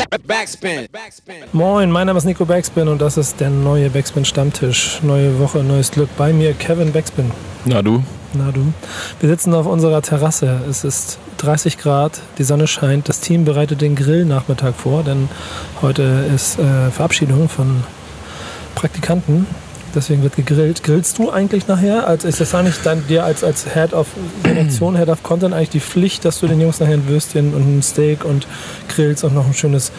Backspin. Moin, mein Name ist Nico Backspin und das ist der neue Backspin Stammtisch. Neue Woche, neues Glück. Bei mir Kevin Backspin. Na du? Wir sitzen auf unserer Terrasse. Es ist 30 Grad, die Sonne scheint. Das Team bereitet den Grillnachmittag vor, denn heute ist Verabschiedung von Praktikanten. Deswegen wird gegrillt. Grillst du eigentlich nachher? Ist das eigentlich dir als Head of Redaktion, Head of Content eigentlich die Pflicht, dass du den Jungs nachher ein Würstchen und ein Steak und grillst und noch ein schönes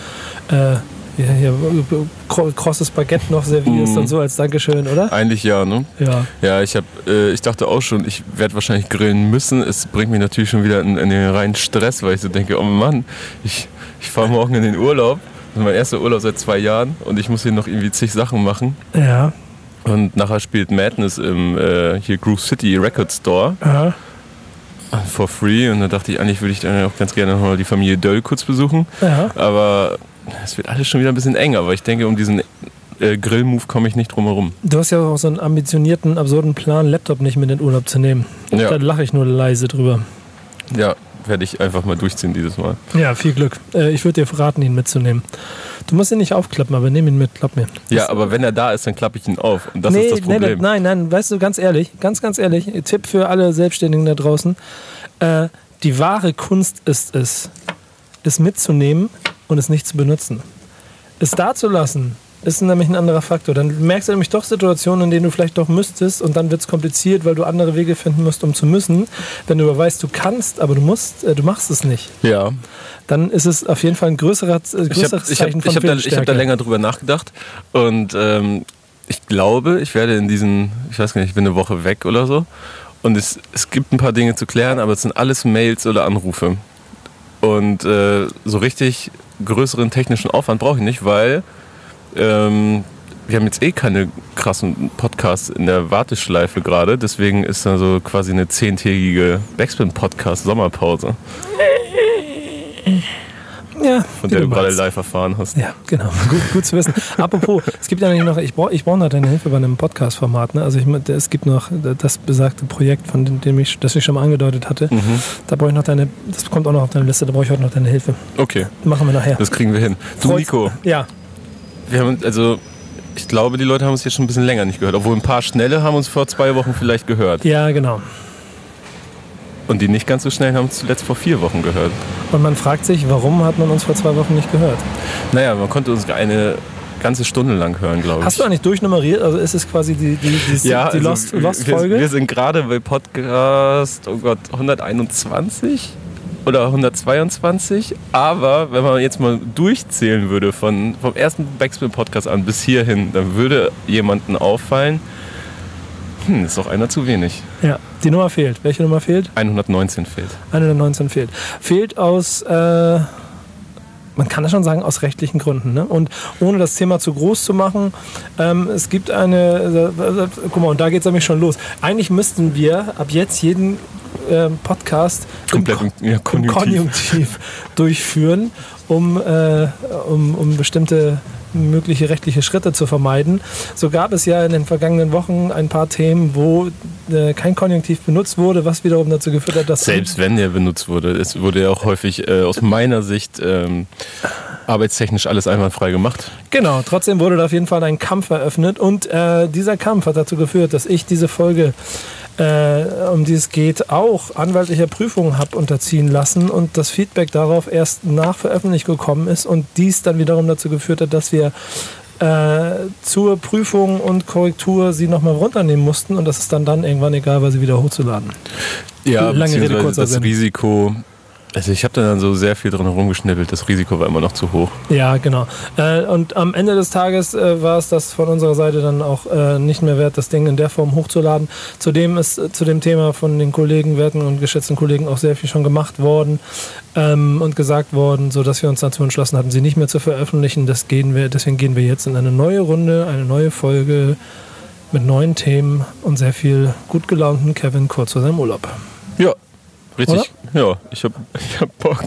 krosses Baguette noch servierst und so als Dankeschön, oder? Eigentlich ja, ne? Ja. Ja, ich dachte auch schon, ich werde wahrscheinlich grillen müssen. Es bringt mich natürlich schon wieder in den reinen Stress, weil ich so denke, oh Mann, ich fahre morgen in den Urlaub. Das ist mein erster Urlaub seit 2 Jahren und ich muss hier noch irgendwie zig Sachen machen. Ja. Und nachher spielt Madness im hier Groove City Record Store. Aha. For free. Und da dachte ich, eigentlich würde ich dann auch ganz gerne nochmal die Familie Döll kurz besuchen. Ja. Aber es wird alles schon wieder ein bisschen eng. Aber ich denke, um diesen Grill-Move komme ich nicht drum herum. Du hast ja auch so einen ambitionierten, absurden Plan, Laptop nicht mit in den Urlaub zu nehmen. Ja. Da lache ich nur leise drüber. Ja, werde ich einfach mal durchziehen dieses Mal. Ja, viel Glück. Ich würde dir raten, ihn mitzunehmen. Du musst ihn nicht aufklappen, aber nimm ihn mit, glaub mir. Ja, aber wenn er da ist, dann klappe ich ihn auf. Und das ist das Problem. Nein, weißt du, ganz ehrlich, ganz ehrlich, Tipp für alle Selbstständigen da draußen, die wahre Kunst ist es mitzunehmen und es nicht zu benutzen. Es da zu lassen, ist nämlich ein anderer Faktor. Dann merkst du nämlich doch Situationen, in denen du vielleicht doch müsstest und dann wird es kompliziert, weil du andere Wege finden musst, um zu müssen. Wenn du aber weißt, du kannst, aber du machst es nicht. Ja. Dann ist es auf jeden Fall ein größeres Zeichen von Willensstärke. Ich hab da länger drüber nachgedacht und ich glaube, ich werde ich weiß gar nicht, ich bin eine Woche weg oder so und es gibt ein paar Dinge zu klären, aber es sind alles Mails oder Anrufe und so richtig größeren technischen Aufwand brauche ich nicht, weil wir haben jetzt keine krassen Podcasts in der Warteschleife gerade, deswegen ist da so quasi eine 10-tägige Backspin-Podcast-Sommerpause. Ja, von der du gerade live erfahren hast. Ja, genau. Gut zu wissen. Apropos, es gibt ja nämlich noch, ich brauche noch deine Hilfe bei einem Podcast-Format. Ne? Also es gibt noch das besagte Projekt, das ich schon mal angedeutet hatte. Mhm. Da brauche ich noch das kommt auch noch auf deine Liste, da brauche ich heute noch deine Hilfe. Okay. Machen wir nachher. Das kriegen wir hin. Du, Nico. Ja. Ich glaube, die Leute haben uns jetzt schon ein bisschen länger nicht gehört. Obwohl ein paar Schnelle haben uns vor 2 Wochen vielleicht gehört. Ja, genau. Und die nicht ganz so schnell haben uns zuletzt vor 4 Wochen gehört. Und man fragt sich, warum hat man uns vor 2 Wochen nicht gehört? Naja, man konnte uns eine ganze Stunde lang hören, glaube ich. Hast du eigentlich durchnummeriert? Also ist es quasi die Lost-Folge? Wir sind gerade bei Podcast, 121 oder 122. Aber wenn man jetzt mal durchzählen würde vom ersten Backspin-Podcast an bis hierhin, dann würde jemandem auffallen, ist doch einer zu wenig. Ja, die Nummer fehlt. Welche Nummer fehlt? 119 fehlt. 119 fehlt. Fehlt aus, man kann das schon sagen, aus rechtlichen Gründen. Ne? Und ohne das Thema zu groß zu machen, es gibt guck mal, und da geht es nämlich schon los. Eigentlich müssten wir ab jetzt jeden Podcast komplett im Konjunktiv durchführen, um bestimmte mögliche rechtliche Schritte zu vermeiden. So gab es ja in den vergangenen Wochen ein paar Themen, wo kein Konjunktiv benutzt wurde, was wiederum dazu geführt hat, dass... Selbst wenn der benutzt wurde, es wurde ja auch häufig aus meiner Sicht arbeitstechnisch alles einwandfrei gemacht. Genau, trotzdem wurde da auf jeden Fall ein Kampf eröffnet und dieser Kampf hat dazu geführt, dass ich diese Folge, um die es geht, auch anwaltlicher Prüfung habe unterziehen lassen und das Feedback darauf erst nach Veröffentlichung gekommen ist und dies dann wiederum dazu geführt hat, dass wir zur Prüfung und Korrektur sie nochmal runternehmen mussten und das ist dann irgendwann egal, weil sie wieder hochzuladen. Ja, lange Rede, kurzer das Sinn. Risiko... Also ich habe da dann so sehr viel drin herumgeschnippelt, das Risiko war immer noch zu hoch. Ja, genau. Und am Ende des Tages war es das von unserer Seite dann auch nicht mehr wert, das Ding in der Form hochzuladen. Zudem ist zu dem Thema von den Kollegen, werten und geschätzten Kollegen auch sehr viel schon gemacht worden und gesagt worden, sodass wir uns dazu entschlossen hatten, sie nicht mehr zu veröffentlichen. Deswegen gehen wir jetzt in eine neue Runde, eine neue Folge mit neuen Themen und sehr viel gut gelaunten Kevin kurz vor seinem Urlaub. Ja. Richtig, oder? Ja, ich hab Bock.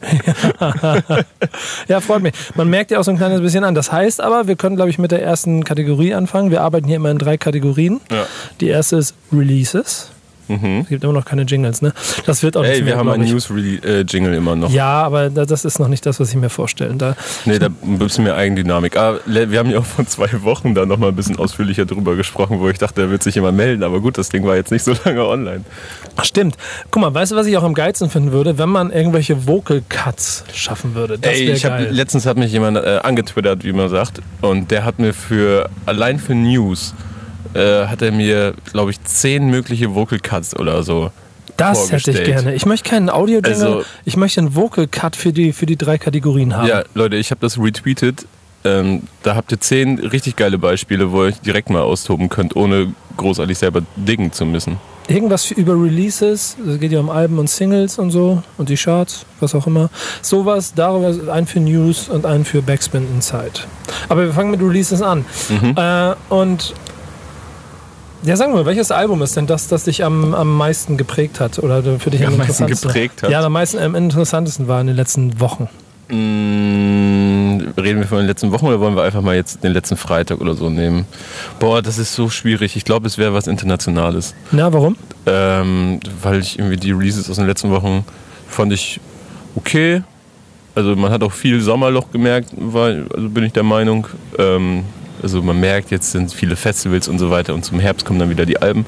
Ja, freut mich. Man merkt ja auch so ein kleines bisschen an. Das heißt aber, wir können, glaube ich, mit der ersten Kategorie anfangen. Wir arbeiten hier immer in 3 Kategorien. Ja. Die erste ist Releases. Es gibt immer noch keine Jingles, ne? Das wird auch nicht mehr, wir haben einen News-Jingle immer noch. Ja, aber das ist noch nicht das, was ich mir vorstelle. Da ist mehr Eigendynamik. Aber wir haben ja auch vor 2 Wochen da noch mal ein bisschen ausführlicher drüber gesprochen, wo ich dachte, da wird sich jemand melden. Aber gut, das Ding war jetzt nicht so lange online. Ach, stimmt. Guck mal, weißt du, was ich auch am geilsten finden würde? Wenn man irgendwelche Vocal Cuts schaffen würde. Das wäre geil. Letztens hat mich jemand angetwittert, wie man sagt. Und der hat mir allein für News hat er mir, glaube ich, 10 mögliche Vocal Cuts oder so Das hätte ich gerne. Ich möchte keinen Audio-Jingle, ich möchte einen Vocal Cut für die 3 Kategorien haben. Ja, Leute, ich habe das retweetet. Da habt ihr 10 richtig geile Beispiele, wo ihr euch direkt mal austoben könnt, ohne großartig selber dingen zu müssen. Irgendwas über Releases, es geht ja um Alben und Singles und so und die Charts, was auch immer. Sowas, darüber einen für News und einen für Backspin Inside. Aber wir fangen mit Releases an. Und ja, sagen wir, welches Album ist denn das dich am meisten geprägt hat? Oder für dich am meisten geprägt hat? Ja, am meisten am interessantesten war in den letzten Wochen. Reden wir von den letzten Wochen oder wollen wir einfach mal jetzt den letzten Freitag oder so nehmen? Boah, das ist so schwierig. Ich glaube, es wäre was Internationales. Na, warum? Weil ich irgendwie die Releases aus den letzten Wochen fand ich okay. Also man hat auch viel Sommerloch gemerkt, also bin ich der Meinung. Also man merkt, jetzt sind viele Festivals und so weiter und zum Herbst kommen dann wieder die Alben.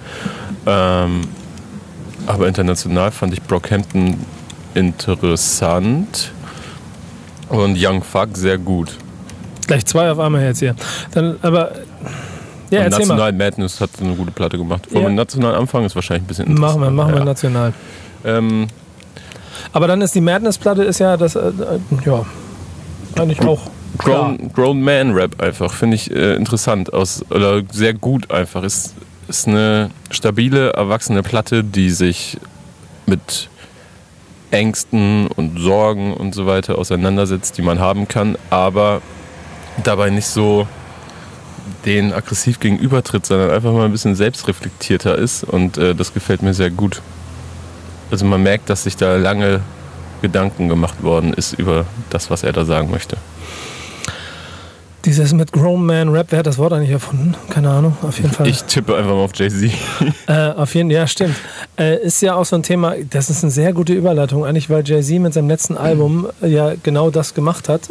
Aber international fand ich Brockhampton interessant und Young Fuck sehr gut. Gleich 2 auf einmal jetzt hier. Dann, aber ja, und National Madness hat eine gute Platte gemacht. Wollen wir national anfangen? Ist wahrscheinlich ein bisschen interessant. Machen wir national. Aber dann ist die Madness-Platte ist ja das, eigentlich auch Grown Man Rap einfach, finde ich interessant oder sehr gut einfach. Ist eine stabile, erwachsene Platte, die sich mit Ängsten und Sorgen und so weiter auseinandersetzt, die man haben kann, aber dabei nicht so denen aggressiv gegenübertritt, sondern einfach mal ein bisschen selbstreflektierter ist und das gefällt mir sehr gut. Also man merkt, dass sich da lange Gedanken gemacht worden ist über das, was er da sagen möchte. Dieses mit Grown Man Rap, wer hat das Wort eigentlich erfunden? Keine Ahnung, auf jeden Fall. Ich tippe einfach mal auf Jay-Z. Ja, stimmt. Ist ja auch so ein Thema, das ist eine sehr gute Überleitung, eigentlich, weil Jay-Z mit seinem letzten Album ja genau das gemacht hat,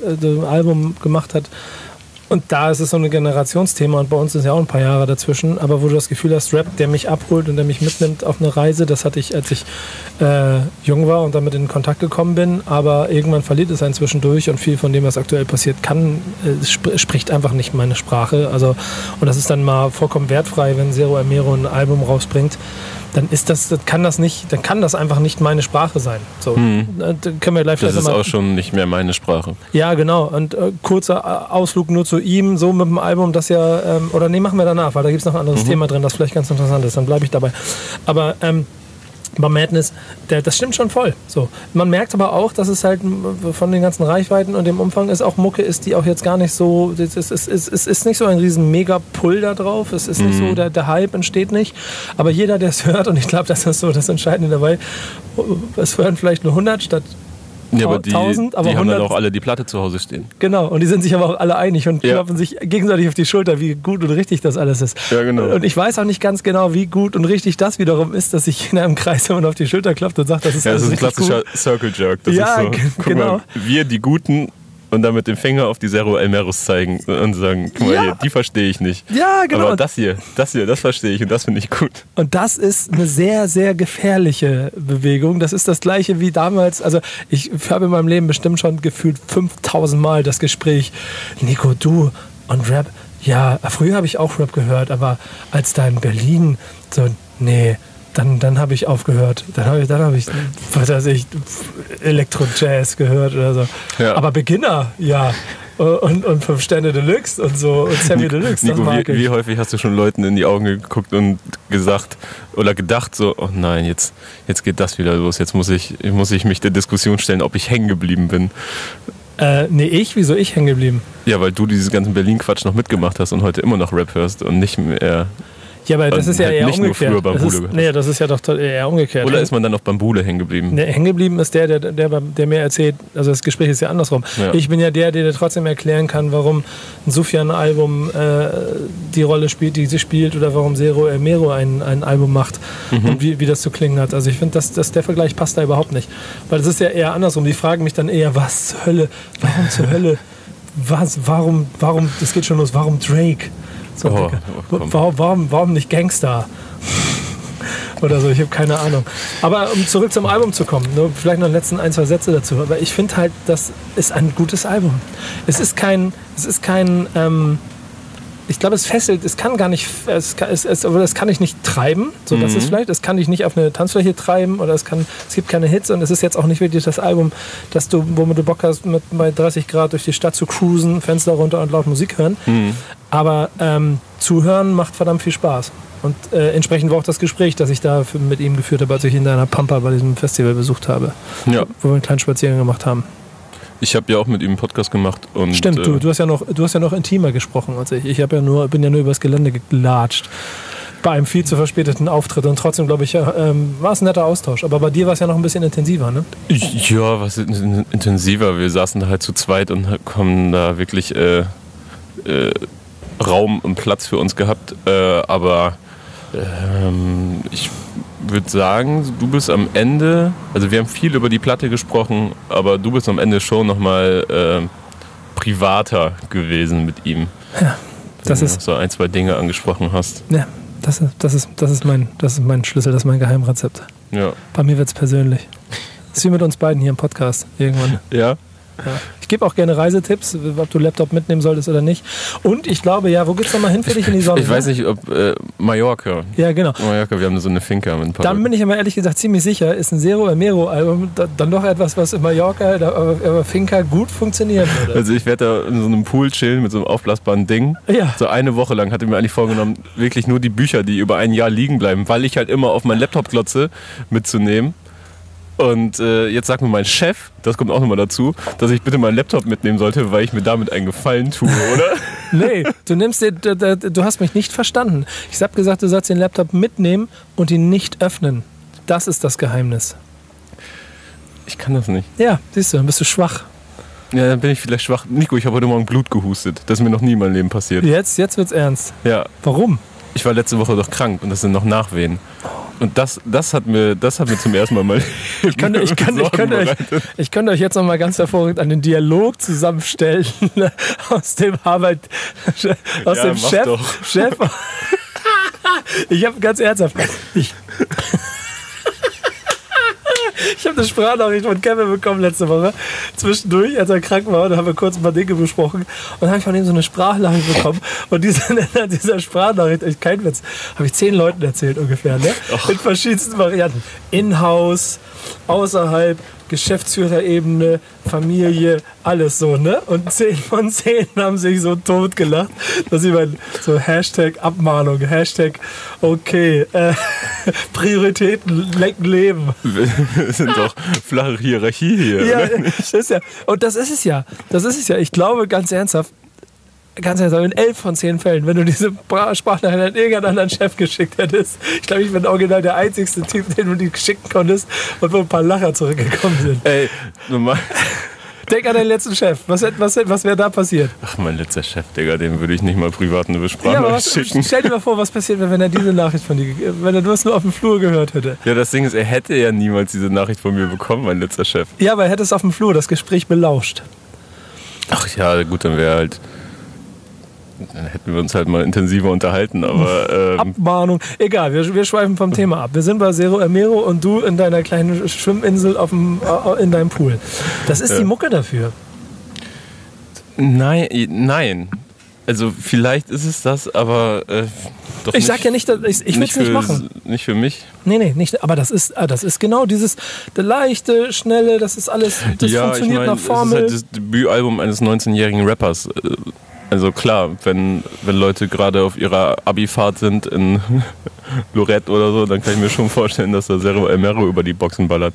und da ist es so ein Generationsthema und bei uns ist ja auch ein paar Jahre dazwischen, aber wo du das Gefühl hast, Rap, der mich abholt und der mich mitnimmt auf eine Reise, das hatte ich, als ich jung war und damit in Kontakt gekommen bin, aber irgendwann verliert es einen zwischendurch und viel von dem, was aktuell passiert, spricht einfach nicht meine Sprache. Also, und das ist dann mal vollkommen wertfrei, wenn Zero Amero ein Album rausbringt, dann kann das einfach nicht meine Sprache sein. So, können wir gleich das ist auch schon nicht mehr meine Sprache. Ja, genau. Und kurzer Ausflug nur zu ihm, so mit dem Album, das ja, machen wir danach, weil da gibt es noch ein anderes Thema drin, das vielleicht ganz interessant ist, dann bleibe ich dabei. Aber bei Madness, das stimmt schon voll. So. Man merkt aber auch, dass es halt von den ganzen Reichweiten und dem Umfang ist auch Mucke ist, die auch jetzt gar nicht so, es ist nicht so ein riesen Mega-Pull da drauf, es ist nicht so, der Hype entsteht nicht, aber jeder, der es hört, und ich glaube, das ist so das Entscheidende dabei, es hören vielleicht nur 100 statt 1000, aber die haben dann auch alle die Platte zu Hause stehen. Genau, und die sind sich aber auch alle einig und klopfen sich gegenseitig auf die Schulter, wie gut und richtig das alles ist. Ja, genau. Und ich weiß auch nicht ganz genau, wie gut und richtig das wiederum ist, dass sich jeder im Kreis immer auf die Schulter klopft und sagt, das ist alles richtig gut. Das ist ein klassischer Circle Jerk. Das ist so, genau. Mal, wir, die Guten, und dann mit dem Finger auf die Zero Almeros zeigen und sagen, guck mal hier, die verstehe ich nicht. Ja, genau. Aber das hier, das verstehe ich und das finde ich gut. Und das ist eine sehr, sehr gefährliche Bewegung. Das ist das Gleiche wie damals. Also ich habe in meinem Leben bestimmt schon gefühlt 5000 Mal das Gespräch, Nico, du und Rap. Ja, früher habe ich auch Rap gehört, aber als da in Berlin so, nee, dann habe ich aufgehört. Dann habe ich, was weiß ich, Elektro-Jazz gehört oder so. Ja. Aber Beginner, ja. Und 5 Sterne Deluxe und so und Semi Deluxe. Nico, wie häufig hast du schon Leuten in die Augen geguckt und gesagt oder gedacht so, oh nein, jetzt geht das wieder los. Jetzt muss ich mich der Diskussion stellen, ob ich hängen geblieben bin. Wieso ich hängen geblieben? Ja, weil du diesen ganzen Berlin-Quatsch noch mitgemacht hast und heute immer noch Rap hörst und nicht mehr. Ja, aber das ist ja halt eher nicht umgekehrt. Nur früher Bambule. Nee, das ist ja doch eher umgekehrt. Oder ist man dann auf Bambule hängen geblieben? Nee, hängen geblieben ist der mir erzählt, also das Gespräch ist ja andersrum. Ja. Ich bin ja der trotzdem erklären kann, warum ein Sufjan-Album die Rolle spielt, die sie spielt, oder warum Zero Mero ein Album macht und wie das zu klingen hat. Also ich finde, der Vergleich passt da überhaupt nicht. Weil das ist ja eher andersrum. Die fragen mich dann eher, was zur Hölle, warum zur Hölle, warum, das geht schon los, warum Drake? So, warum nicht Gangster? Oder so, ich habe keine Ahnung. Aber um zurück zum Album zu kommen, nur vielleicht noch die letzten 1, 2 Sätze dazu. Aber ich finde halt, das ist ein gutes Album. Es ist kein ich glaube, es fesselt, es kann gar nicht, das kann ich nicht treiben, so das ist vielleicht, es kann ich nicht auf eine Tanzfläche treiben, oder es gibt keine Hits, und es ist jetzt auch nicht wirklich das Album, womit du Bock hast, bei 30 Grad durch die Stadt zu cruisen, Fenster runter und laut Musik hören. Aber zuhören macht verdammt viel Spaß. Und entsprechend war auch das Gespräch, das ich da mit ihm geführt habe, als ich ihn in einer Pampa bei diesem Festival besucht habe, wo wir einen kleinen Spaziergang gemacht haben. Ich habe ja auch mit ihm einen Podcast gemacht. Und, stimmt, du hast ja noch intimer gesprochen als ich. Ich bin ja nur übers Gelände gelatscht. Bei einem viel zu verspäteten Auftritt. Und trotzdem, glaube ich, war es ein netter Austausch. Aber bei dir war es ja noch ein bisschen intensiver, ne? Ja, was intensiver. Wir saßen da halt zu zweit und haben da wirklich Raum und Platz für uns gehabt. Aber ich würde sagen, du bist am Ende, also wir haben viel über die Platte gesprochen, aber du bist am Ende schon nochmal privater gewesen mit ihm. Ja, das ist so 1, 2 Dinge angesprochen hast. Ja, das ist mein Schlüssel, das ist mein Geheimrezept. Ja. Bei mir wird es persönlich. Das ist wie mit uns beiden hier im Podcast irgendwann. Ja. Ja. Ich gebe auch gerne Reisetipps, ob du Laptop mitnehmen solltest oder nicht. Und ich glaube, wo geht's nochmal hin für dich in die Sonne? Ich weiß nicht, ob Mallorca. Ja, genau. Mallorca, wir haben so eine Finca mit ein paar. Dann bin ich aber ehrlich gesagt ziemlich sicher, ist ein Zero Mero Album dann doch etwas, was in Mallorca, aber Finca gut funktionieren würde. Also ich werde da in so einem Pool chillen mit so einem aufblasbaren Ding. Ja. So eine Woche lang hatte ich mir eigentlich vorgenommen, wirklich nur die Bücher, die über ein Jahr liegen bleiben, weil ich halt immer auf meinen Laptop glotze, mitzunehmen. Und jetzt sagt mir mein Chef, das kommt auch nochmal dazu, dass ich bitte meinen Laptop mitnehmen sollte, weil ich mir damit einen Gefallen tue, oder? Nee, du hast mich nicht verstanden. Ich habe gesagt, du sollst den Laptop mitnehmen und ihn nicht öffnen. Das ist das Geheimnis. Ich kann das nicht. Ja, siehst du, dann bist du schwach. Ja, dann bin ich vielleicht schwach. Nico, ich habe heute Morgen Blut gehustet. Das ist mir noch nie in meinem Leben passiert. Jetzt wird's ernst. Ja. Warum? Ich war letzte Woche doch krank und das sind noch Nachwehen. Und das hat mir zum ersten Mal ich könnte euch jetzt noch mal ganz hervorragend einen Dialog zusammenstellen aus dem Chef. Ich habe ganz ernsthaft. Ich habe eine Sprachnachricht von Kevin bekommen letzte Woche. Zwischendurch, als er krank war, da haben wir kurz ein paar Dinge besprochen. Und dann habe ich von ihm so eine Sprachnachricht bekommen. Und dieser Sprachnachricht, echt kein Witz, habe ich 10 Leuten erzählt ungefähr. Ne? In verschiedensten Varianten. In-house, außerhalb, Geschäftsführerebene, Familie, alles so, ne? Und 10 von 10 haben sich so totgelacht, dass ich so Hashtag Abmahnung, Hashtag okay, Prioritäten lenken Leben. Das sind doch flache Hierarchie hier. Ja, das ist ja. Und das ist es ja. Ich glaube ganz ernsthaft, in 11 von 10 Fällen, wenn du diese Sprachnachricht an irgendeinen anderen Chef geschickt hättest, ich glaube, ich bin original der einzigste Typ, den du die schicken konntest und wo ein paar Lacher zurückgekommen sind. Ey, normal. Denk an deinen letzten Chef. Was wäre da passiert? Ach, mein letzter Chef, Digga, dem würde ich nicht mal privat eine Sprachnachricht schicken. Stell dir mal vor, was passiert wäre, wenn er diese Nachricht von dir, wenn er das nur auf dem Flur gehört hätte. Ja, das Ding ist, er hätte ja niemals diese Nachricht von mir bekommen, mein letzter Chef. Ja, aber er hätte es auf dem Flur, das Gespräch belauscht. Ach ja, gut, dann hätten wir uns halt mal intensiver unterhalten, aber... Abmahnung. Egal, wir schweifen vom Thema ab. Wir sind bei Zero Mero und du in deiner kleinen Schwimminsel in deinem Pool. Das ist die Mucke dafür. Nein. Also vielleicht ist es das, aber doch ich sag ja nicht, ich will es nicht machen. Nicht für mich? Nee, nicht. Aber das ist genau dieses leichte, schnelle, das ist alles, das funktioniert nach Formel. Das ist halt das Debütalbum eines 19-jährigen Rappers. Also klar, wenn Leute gerade auf ihrer Abi-Fahrt sind in Lorette oder so, dann kann ich mir schon vorstellen, dass da Zero Mero über die Boxen ballert.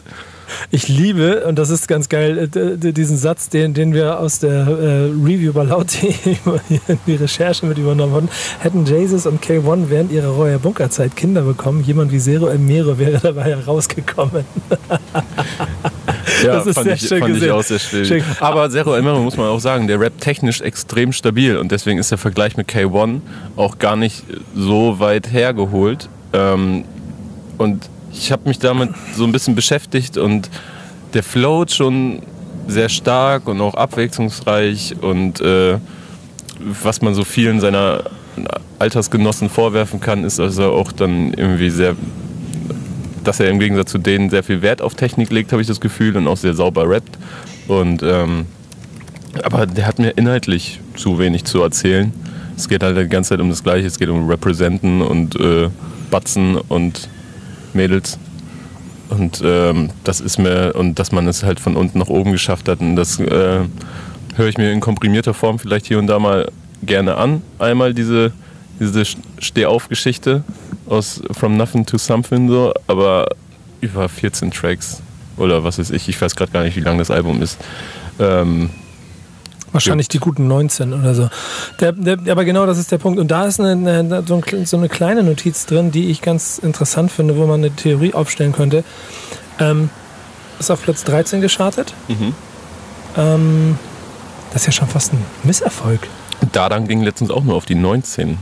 Ich liebe, und das ist ganz geil, diesen Satz, den wir aus der Review bei Laut.de in die Recherche mit übernommen haben. Hätten Jesus und K1 während ihrer Royer Bunkerzeit Kinder bekommen, jemand wie Zero El Mero wäre dabei herausgekommen. Ja, das ist fand ich auch sehr schwierig. Aber Zero El Mero, muss man auch sagen, der rappt technisch extrem stabil und deswegen ist der Vergleich mit K1 auch gar nicht so weit hergeholt. Und ich habe mich damit so ein bisschen beschäftigt und der float schon sehr stark und auch abwechslungsreich und was man so vielen seiner Altersgenossen vorwerfen kann, ist also auch dann irgendwie sehr, dass er im Gegensatz zu denen sehr viel Wert auf Technik legt, habe ich das Gefühl, und auch sehr sauber rappt. Und aber der hat mir inhaltlich zu wenig zu erzählen. Es geht halt die ganze Zeit um das Gleiche, es geht um Representen und Batzen und Mädels. Und das ist mir, und dass man es halt von unten nach oben geschafft hat, und das höre ich mir in komprimierter Form vielleicht hier und da mal gerne an. Einmal diese Steh-auf-Geschichte aus From Nothing to Something, so, aber über 14 Tracks oder was weiß ich weiß gerade gar nicht, wie lang das Album ist. Wahrscheinlich die guten 19 oder so. Aber genau das ist der Punkt. Und da ist so eine kleine Notiz drin, die ich ganz interessant finde, wo man eine Theorie aufstellen könnte. Ist auf Platz 13 geschartet. Mhm. Das ist ja schon fast ein Misserfolg. Dadan ging letztens auch nur auf die 19.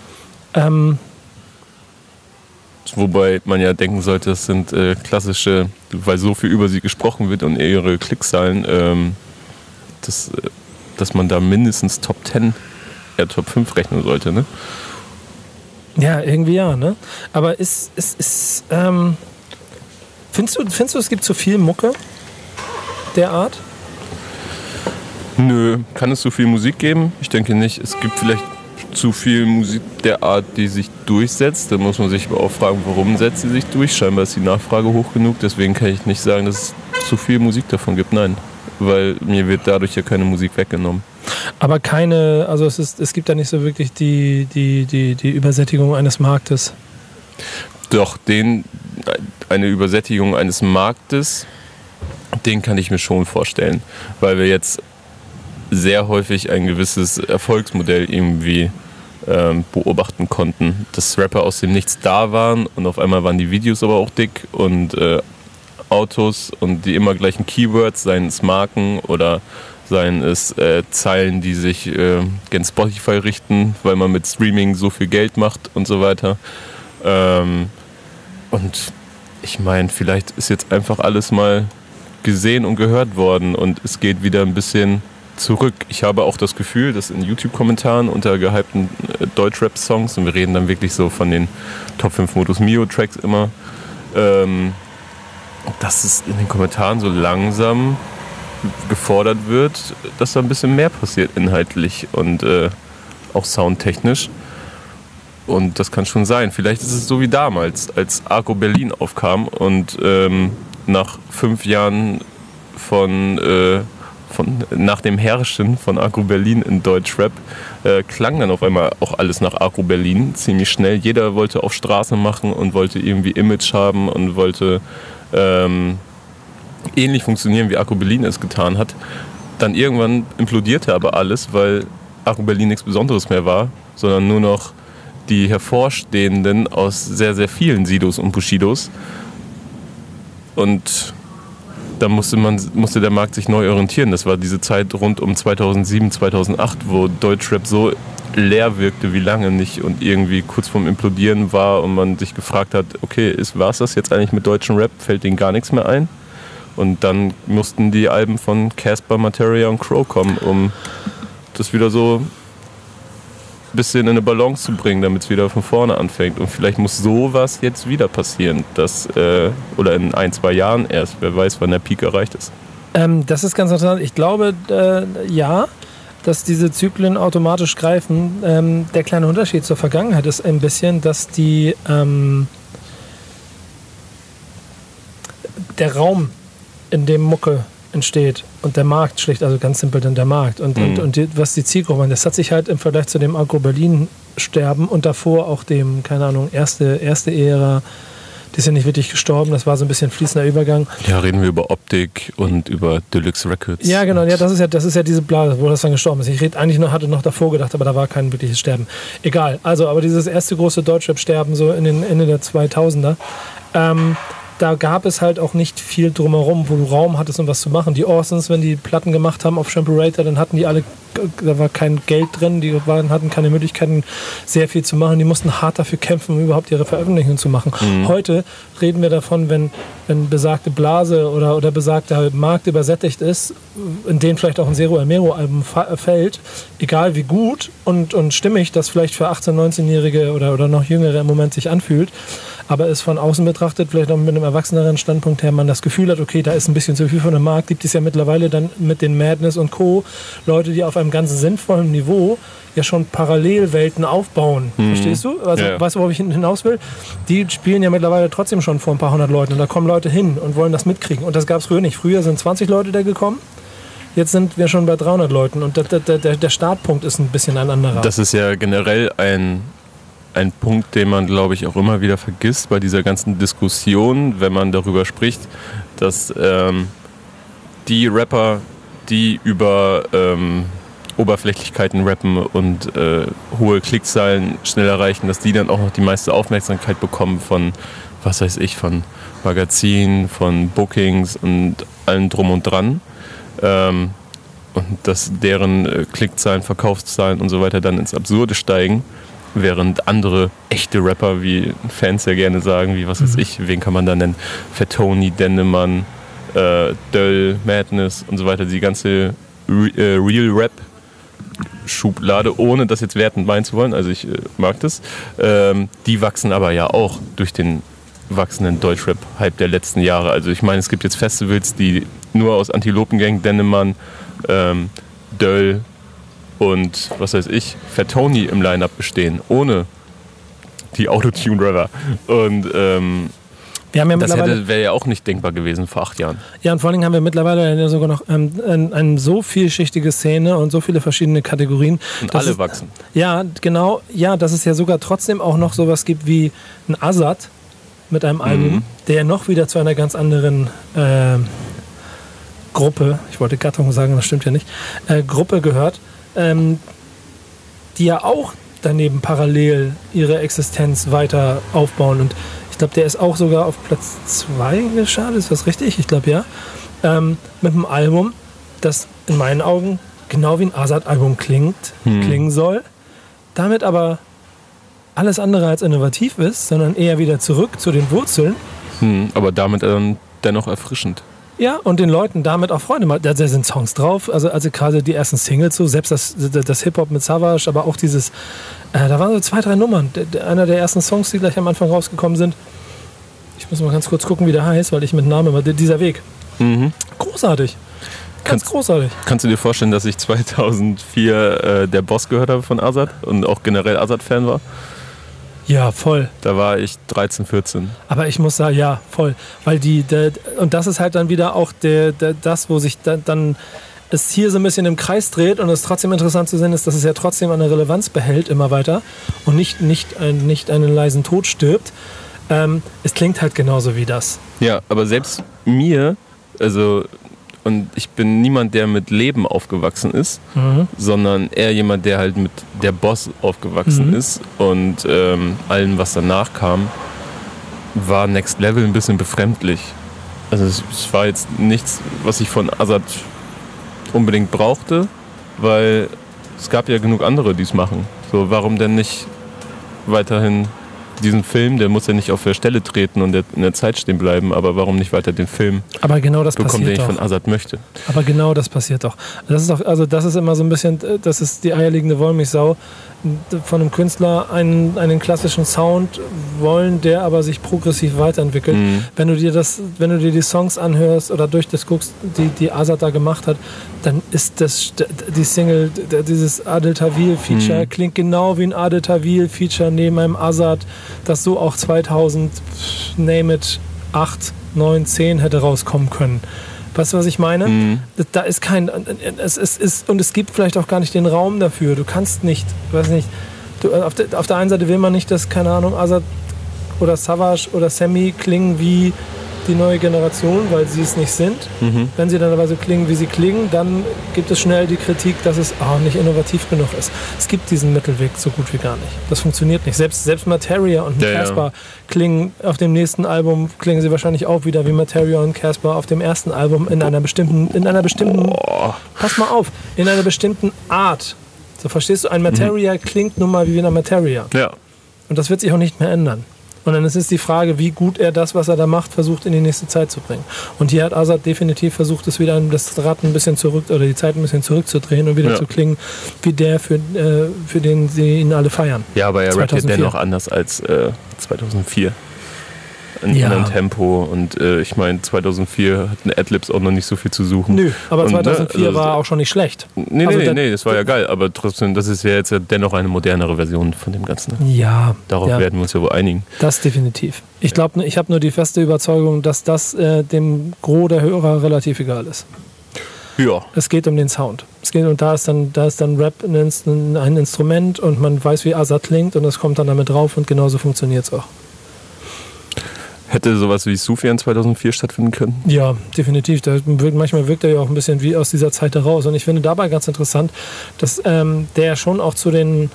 Wobei man ja denken sollte, das sind klassische, weil so viel über sie gesprochen wird und ihre Klickzahlen, dass man da mindestens Top 10, Top 5 rechnen sollte, ne? Ja, irgendwie ja, ne? Aber findest du, es gibt zu viel Mucke der Art? Nö, kann es so viel Musik geben? Ich denke nicht. Es gibt vielleicht zu viel Musik der Art, die sich durchsetzt. Da muss man sich aber auch fragen, warum setzt sie sich durch? Scheinbar ist die Nachfrage hoch genug. Deswegen kann ich nicht sagen, dass es zu viel Musik davon gibt. Nein, weil mir wird dadurch ja keine Musik weggenommen. Aber also es gibt da nicht so wirklich die Übersättigung eines Marktes. Doch, eine Übersättigung eines Marktes, den kann ich mir schon vorstellen. Weil wir jetzt sehr häufig ein gewisses Erfolgsmodell irgendwie beobachten konnten. Dass Rapper aus dem Nichts da waren und auf einmal waren die Videos aber auch dick und Autos und die immer gleichen Keywords, seien es Marken oder seien es Zeilen, die sich gen Spotify richten, weil man mit Streaming so viel Geld macht und so weiter. Und ich meine, vielleicht ist jetzt einfach alles mal gesehen und gehört worden und es geht wieder ein bisschen zurück. Ich habe auch das Gefühl, dass in YouTube-Kommentaren unter gehypten Deutschrap-Songs, und wir reden dann wirklich so von den Top 5 Modus Mio-Tracks immer, dass es in den Kommentaren so langsam gefordert wird, dass da ein bisschen mehr passiert inhaltlich und auch soundtechnisch. Und das kann schon sein. Vielleicht ist es so wie damals, als Agro Berlin aufkam und nach 5 Jahren nach dem Herrschen von Agro Berlin in Deutschrap klang dann auf einmal auch alles nach Agro Berlin ziemlich schnell. Jeder wollte auf Straße machen und wollte irgendwie Image haben und wollte ähnlich funktionieren, wie Agro Berlin es getan hat. Dann irgendwann implodierte aber alles, weil Agro Berlin nichts Besonderes mehr war, sondern nur noch die hervorstehenden aus sehr, sehr vielen Sidos und Bushidos. Und da musste der Markt sich neu orientieren. Das war diese Zeit rund um 2007, 2008, wo Deutschrap so leer wirkte wie lange nicht und irgendwie kurz vorm Implodieren war und man sich gefragt hat, okay, war es das jetzt eigentlich mit deutschem Rap? Fällt denen gar nichts mehr ein? Und dann mussten die Alben von Casper, Materia und Crow kommen, um das wieder so ein bisschen in eine Balance zu bringen, damit es wieder von vorne anfängt. Und vielleicht muss sowas jetzt wieder passieren, oder in 1-2 Jahren erst. Wer weiß, wann der Peak erreicht ist. Das ist ganz interessant. Ich glaube, ja, dass diese Zyklen automatisch greifen. Der kleine Unterschied zur Vergangenheit ist ein bisschen, dass der Raum, in dem Mucke entsteht und der Markt schlicht, also ganz simpel dann der Markt und was die Zielgruppe, das hat sich halt im Vergleich zu dem Agro Berlin Sterben und davor auch dem, keine Ahnung, erste Ära Die ist ja nicht wirklich gestorben, das war so ein bisschen fließender Übergang. Ja, reden wir über Optik und über Deluxe Records. Ja, genau, ja, das ist ja diese Blase, wo das dann gestorben ist. Ich hatte noch davor gedacht, aber da war kein wirkliches Sterben. Egal, also, aber dieses erste große Deutschrap-Sterben so in den Ende der 2000er, da gab es halt auch nicht viel drumherum, wo du Raum hattest, um was zu machen. Die Orsons, wenn die Platten gemacht haben auf Shampoo-Rater, dann hatten die alle, da war kein Geld drin, hatten keine Möglichkeiten, sehr viel zu machen. Die mussten hart dafür kämpfen, um überhaupt ihre Veröffentlichung zu machen. Heute reden wir davon, wenn besagte Blase oder besagter Markt übersättigt ist, in den vielleicht auch ein Zero Almero-Album fällt, egal wie gut und stimmig das vielleicht für 18-, 19-Jährige oder noch Jüngere im Moment sich anfühlt, aber es von außen betrachtet, vielleicht auch mit einem erwachseneren Standpunkt her, man das Gefühl hat, okay, da ist ein bisschen zu viel von dem Markt, gibt es ja mittlerweile dann mit den Madness und Co. Leute, die auf einem ganz sinnvollen Niveau ja schon Parallelwelten aufbauen. Verstehst du? Also, Ja. Weißt du, worauf ich hinaus will? Die spielen ja mittlerweile trotzdem schon vor ein paar hundert Leuten und da kommen Leute hin und wollen das mitkriegen. Und das gab es früher nicht. Früher sind 20 Leute da gekommen. Jetzt sind wir schon bei 300 Leuten und der Startpunkt ist ein bisschen ein anderer. Das ist ja generell ein Punkt, den man, glaube ich, auch immer wieder vergisst bei dieser ganzen Diskussion, wenn man darüber spricht, dass die Rapper, die über Oberflächlichkeiten rappen und hohe Klickzahlen schnell erreichen, dass die dann auch noch die meiste Aufmerksamkeit bekommen von, was weiß ich, von Magazinen, von Bookings und allem drum und dran. Und dass deren Klickzahlen, Verkaufszahlen und so weiter dann ins Absurde steigen, während andere echte Rapper, wie Fans ja gerne sagen, wie was weiß ich, wen kann man da nennen, Fatoni, Dennemann, Döll, Madness und so weiter, die ganze Real Rap Schublade, ohne das jetzt wertend meinen zu wollen, also ich mag das, die wachsen aber ja auch durch den wachsenden Deutschrap-Hype der letzten Jahre. Also ich meine, es gibt jetzt Festivals, die nur aus Antilopengang, Dennemann, Döll und was weiß ich, Fatoni im Line-Up bestehen, ohne die Autotune-Rapper. Und wir haben ja das mittlerweile, wäre ja auch nicht denkbar gewesen vor 8 Jahren. ja, und vor allen Dingen haben wir mittlerweile ja sogar noch eine so vielschichtige Szene und so viele verschiedene Kategorien. Und alle wachsen. Ja, genau. Ja, dass es ja sogar trotzdem auch noch sowas gibt wie ein Azad mit einem Album, der ja noch wieder zu einer ganz anderen Gruppe, ich wollte Gattung sagen, das stimmt ja nicht, Gruppe gehört, die ja auch daneben parallel ihre Existenz weiter aufbauen. Und ich glaube, der ist auch sogar auf Platz 2 gestartet, ist das richtig? Ich glaube, ja. Mit einem Album, das in meinen Augen genau wie ein Azad-Album klingen soll, damit aber alles andere als innovativ ist, sondern eher wieder zurück zu den Wurzeln. Aber damit dann dennoch erfrischend. Ja, und den Leuten damit auch Freude macht. Da sind Songs drauf, also gerade die ersten Singles so, selbst das Hip-Hop mit Savage, aber auch dieses, da waren so 2, 3 Nummern. Einer der ersten Songs, die gleich am Anfang rausgekommen sind. Ich muss mal ganz kurz gucken, wie der heißt, weil ich mit Namen immer, dieser Weg. Großartig. Ganz großartig. Kannst du dir vorstellen, dass ich 2004 der Boss gehört habe von Azad und auch generell Azad-Fan war? Ja, voll. Da war ich 13, 14. Aber ich muss sagen, ja, voll. Weil und das ist halt dann wieder auch das, wo sich dann es hier so ein bisschen im Kreis dreht und es trotzdem interessant zu sehen ist, dass es ja trotzdem eine Relevanz behält immer weiter und nicht einen leisen Tod stirbt. Es klingt halt genauso wie das. Ja, aber selbst mir, und ich bin niemand, der mit Leben aufgewachsen ist, sondern eher jemand, der halt mit der Boss aufgewachsen ist und allem, was danach kam, war Next Level ein bisschen befremdlich. Also es war jetzt nichts, was ich von Azad unbedingt brauchte, weil es gab ja genug andere, die es machen. So, warum denn nicht weiterhin diesen Film, der muss ja nicht auf der Stelle treten und in der Zeit stehen bleiben, aber warum nicht weiter den Film aber genau das bekommen, den ich passiert von Azad möchte? Aber genau das passiert doch. Das ist doch, also das ist immer so ein bisschen, das ist die eierlegende Wollmilchsau von einem Künstler, einen klassischen Sound wollen, der aber sich progressiv weiterentwickelt. Wenn du dir die Songs anhörst oder durch das guckst, die Azad da gemacht hat, dann ist die Single, dieses Adel Tawil Feature klingt genau wie ein Adel Tawil Feature neben einem Azad, das so auch 2000, name it, 8, 9, 10 hätte rauskommen können. Weißt du, was ich meine? Da ist und es gibt vielleicht auch gar nicht den Raum dafür. Du kannst nicht, weiß nicht, auf der einen Seite will man nicht, dass, keine Ahnung, Azad oder Savage oder Sammy klingen wie die neue Generation, weil sie es nicht sind. Wenn sie dann aber so klingen, wie sie klingen, dann gibt es schnell die Kritik, dass es nicht innovativ genug ist. Es gibt diesen Mittelweg so gut wie gar nicht. Das funktioniert nicht. Selbst Materia und Casper klingen auf dem nächsten Album, klingen sie wahrscheinlich auch wieder wie Materia und Casper auf dem ersten Album in einer bestimmten pass mal auf, in einer bestimmten Art. So, verstehst du? Ein Materia klingt nun mal wie eine Materia. Ja. Und das wird sich auch nicht mehr ändern. Und dann ist es die Frage, wie gut er das, was er da macht, versucht in die nächste Zeit zu bringen. Und hier hat Azad definitiv versucht, das Rad ein bisschen zurück oder die Zeit ein bisschen zurückzudrehen und wieder zu klingen wie der, für den sie ihn alle feiern. Ja, aber er rappt ja dennoch anders als 2004. In einem Tempo. Und ich meine, 2004 hatten Adlibs auch noch nicht so viel zu suchen. Nö, aber 2004 war auch schon nicht schlecht. Nee, das war ja geil. Aber trotzdem, das ist ja jetzt dennoch eine modernere Version von dem Ganzen. Ja. Darauf werden wir uns ja wohl einigen. Das definitiv. Ich glaube, ich habe nur die feste Überzeugung, dass das dem Gros der Hörer relativ egal ist. Ja. Es geht um den Sound. Und da ist dann Rap ein Instrument und man weiß, wie Azad klingt und das kommt dann damit drauf und genauso funktioniert es auch. Hätte sowas wie Sufjan 2004 stattfinden können? Ja, definitiv. Manchmal wirkt er ja auch ein bisschen wie aus dieser Zeit heraus. Und ich finde dabei ganz interessant, dass der schon auch zu den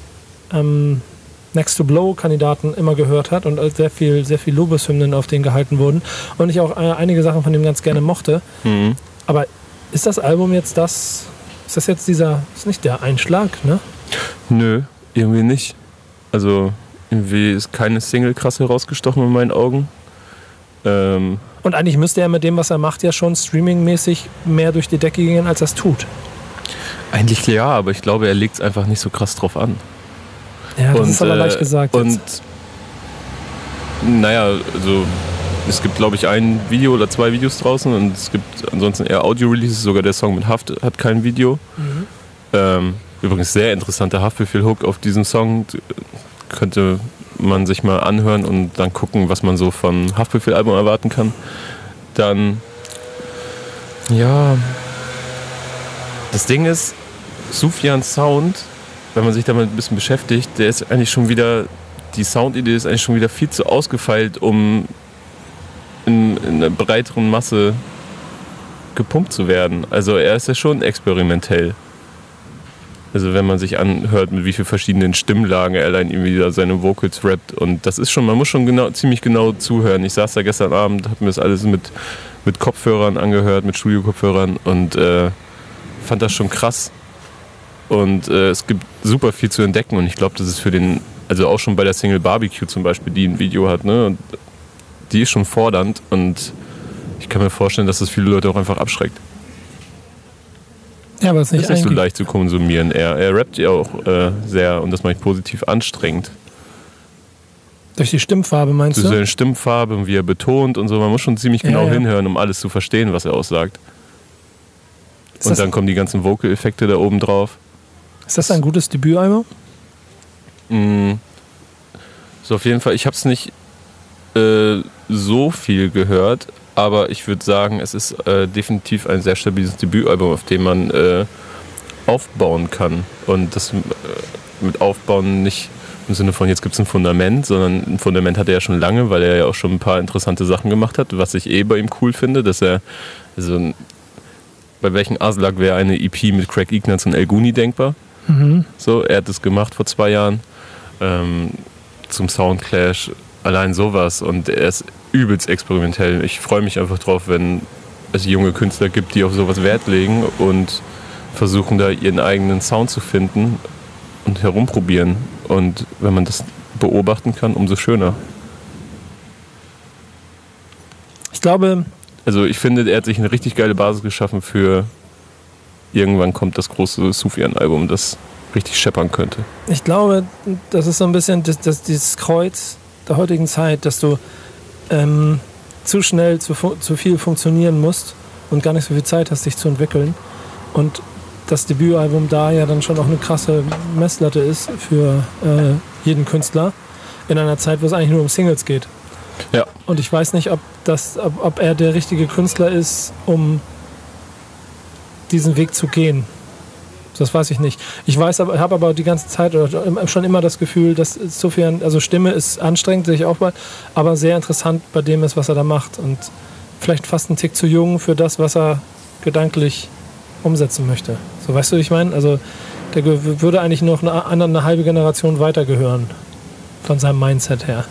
Next to Blow-Kandidaten immer gehört hat und sehr viel Lobeshymnen auf den gehalten wurden. Und ich auch einige Sachen von dem ganz gerne mochte. Aber ist das Album jetzt ist das jetzt ist nicht der Einschlag, ne? Nö, irgendwie nicht. Also irgendwie ist keine Single krass herausgestochen in meinen Augen. Und eigentlich müsste er mit dem, was er macht, ja schon streamingmäßig mehr durch die Decke gehen, als er es tut. Eigentlich ja, aber ich glaube, er legt es einfach nicht so krass drauf an. Ja, das ist aber leicht gesagt. Und naja, also es gibt, glaube ich, ein Video oder 2 Videos draußen und es gibt ansonsten eher Audio-Releases. Sogar der Song mit Haft hat kein Video. Übrigens sehr interessanter Haftbefehl-Hook auf diesem Song. Könnte man sich mal anhören und dann gucken, was man so von Haftbefehl-Album erwarten kann. Dann, ja, das Ding ist, Sufjans Sound, wenn man sich damit ein bisschen beschäftigt, der ist eigentlich schon wieder, die Soundidee ist eigentlich schon wieder viel zu ausgefeilt, um in einer breiteren Masse gepumpt zu werden. Also er ist ja schon experimentell. Also wenn man sich anhört, mit wie vielen verschiedenen Stimmlagen er allein irgendwie da seine Vocals rappt. Und das ist schon, man muss schon ziemlich genau zuhören. Ich saß da gestern Abend, habe mir das alles mit Kopfhörern angehört, mit Studio-Kopfhörern und fand das schon krass. Und es gibt super viel zu entdecken und ich glaube, das ist für also auch schon bei der Single Barbecue zum Beispiel, die ein Video hat, ne? Und die ist schon fordernd und ich kann mir vorstellen, dass das viele Leute auch einfach abschreckt. Ja, aber es ist nicht so leicht zu konsumieren. Er rappt ja auch sehr, und das mache ich positiv, anstrengend. Durch die Stimmfarbe meinst du? Durch seine Stimmfarbe und wie er betont und so. Man muss schon ziemlich genau hinhören, um alles zu verstehen, was er aussagt. Und dann kommen die ganzen Vocal-Effekte da oben drauf. Ist das ein gutes Debütalbum? So, auf jeden Fall. Ich habe es nicht so viel gehört, aber ich würde sagen, es ist definitiv ein sehr stabiles Debütalbum, auf dem man aufbauen kann. Und das mit Aufbauen nicht im Sinne von, jetzt gibt es ein Fundament, sondern ein Fundament hat er ja schon lange, weil er ja auch schon ein paar interessante Sachen gemacht hat, was ich bei ihm cool finde, dass er, also bei welchen Aslak wäre eine EP mit Craig Ignatz und El Guni denkbar? So, er hat das gemacht vor 2 Jahren zum Soundclash, allein sowas, und er ist übelst experimentell. Ich freue mich einfach drauf, wenn es junge Künstler gibt, die auf sowas Wert legen und versuchen da ihren eigenen Sound zu finden und herumprobieren. Und wenn man das beobachten kann, umso schöner. Ich glaube... Also ich finde, er hat sich eine richtig geile Basis geschaffen für irgendwann kommt das große Sufjan-Album, das richtig scheppern könnte. Ich glaube, das ist so ein bisschen dieses Kreuz der heutigen Zeit, dass du zu schnell zu viel funktionieren musst und gar nicht so viel Zeit hast, dich zu entwickeln. Und das Debütalbum da ja dann schon auch eine krasse Messlatte ist für jeden Künstler in einer Zeit, wo es eigentlich nur um Singles geht. Ja. Und ich weiß nicht, ob er der richtige Künstler ist, um diesen Weg zu gehen. Das weiß ich nicht. Ich weiß aber, habe aber die ganze Zeit oder schon immer das Gefühl, dass Sufjan, also Stimme ist anstrengend, sehe ich auch mal, aber sehr interessant bei dem ist, was er da macht. Und vielleicht fast ein Tick zu jung für das, was er gedanklich umsetzen möchte. So, weißt du, wie ich meine? Also der würde eigentlich noch eine halbe Generation weitergehören. Von seinem Mindset her.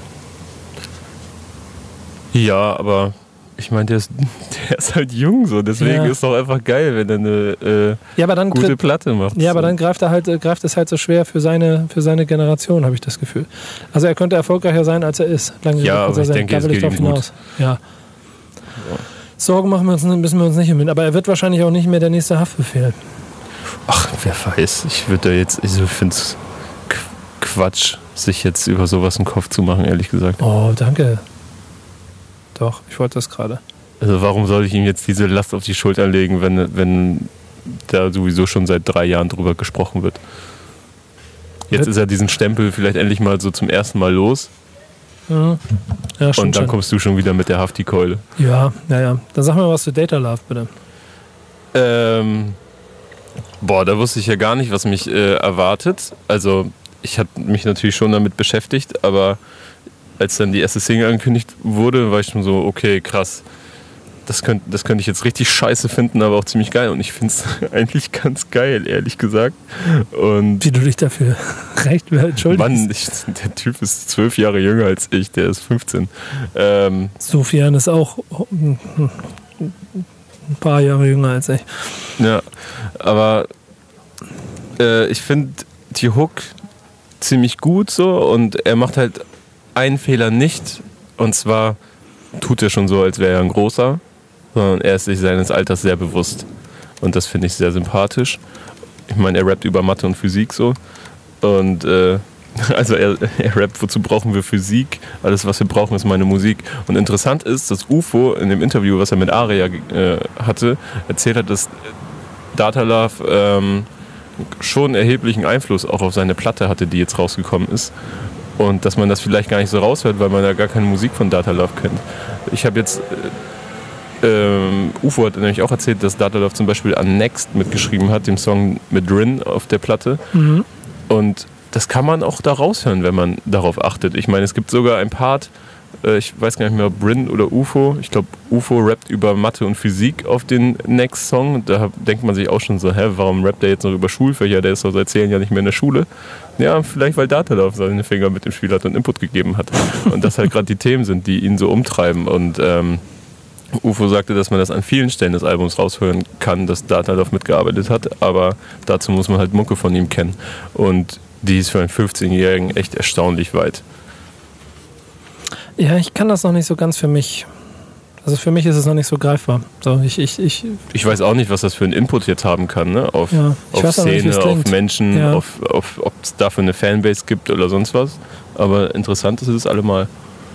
Ja, aber ich meine, der ist halt jung so, deswegen ist doch einfach geil, wenn er eine gute Platte macht. Ja, aber dann greift es halt so schwer für seine Generation, habe ich das Gefühl. Also er könnte erfolgreicher sein, als er ist. Ja, aber ich denke, es geht ihm gut. Ja. Sorgen müssen wir uns nicht hin. Aber er wird wahrscheinlich auch nicht mehr der nächste Haftbefehl. Ach, wer weiß. Ich finde es Quatsch, sich jetzt über sowas einen Kopf zu machen, ehrlich gesagt. Oh, danke. Doch, ich wollte das gerade. Also warum soll ich ihm jetzt diese Last auf die Schulter legen, wenn da sowieso schon seit 3 Jahren drüber gesprochen wird? Jetzt ist er diesen Stempel vielleicht endlich mal so zum ersten Mal los. Mhm. Ja, und dann kommst du schon wieder mit der Hafti-Keule. Ja. Dann sag mal was zu Data Love, bitte. Da wusste ich ja gar nicht, was mich erwartet. Also ich hatte mich natürlich schon damit beschäftigt, aber als dann die erste Single angekündigt wurde, war ich schon so, okay, krass. Das könnte ich jetzt richtig scheiße finden, aber auch ziemlich geil. Und ich finde es eigentlich ganz geil, ehrlich gesagt. Und wie du dich dafür entschuldigst. Mann, der Typ ist 12 Jahre jünger als ich, der ist 15. Sufjan ist auch ein paar Jahre jünger als ich. Ja, aber ich finde die Hook ziemlich gut so und er macht halt einen Fehler nicht, und zwar tut er schon so, als wäre er ein Großer, sondern er ist sich seines Alters sehr bewusst. Und das finde ich sehr sympathisch. Ich meine, er rappt über Mathe und Physik so. Und also er rappt, wozu brauchen wir Physik? Alles, was wir brauchen, ist meine Musik. Und interessant ist, dass UFO in dem Interview, was er mit Aria hatte, erzählt hat, dass Data Love schon erheblichen Einfluss auch auf seine Platte hatte, die jetzt rausgekommen ist. Und dass man das vielleicht gar nicht so raushört, weil man ja gar keine Musik von Data Love kennt. Ich habe jetzt, UFO hat nämlich auch erzählt, dass Data Love zum Beispiel an Next mitgeschrieben hat, dem Song mit Rin auf der Platte. Mhm. Und das kann man auch da raushören, wenn man darauf achtet. Ich meine, es gibt sogar ein Part, ich weiß gar nicht mehr, ob Rin oder UFO. Ich glaube, UFO rappt über Mathe und Physik auf den Next-Song. Da denkt man sich auch schon so, warum rappt der jetzt noch über Schulfächer? Der ist doch seit 10 Jahren nicht mehr in der Schule. Ja, vielleicht weil Data Love seine Finger mit dem Spiel hat und Input gegeben hat. Und das halt gerade die Themen sind, die ihn so umtreiben. Und UFO sagte, dass man das an vielen Stellen des Albums raushören kann, dass Data Love mitgearbeitet hat. Aber dazu muss man halt Mucke von ihm kennen. Und die ist für einen 15-Jährigen echt erstaunlich weit. Ja, ich kann das noch nicht so ganz für mich. Also für mich ist es noch nicht so greifbar. So, ich weiß auch nicht, was das für einen Input jetzt haben kann, ne? Auf Szene, nicht, auf Menschen, ja. Ob es dafür eine Fanbase gibt oder sonst was. Aber interessant ist es allemal.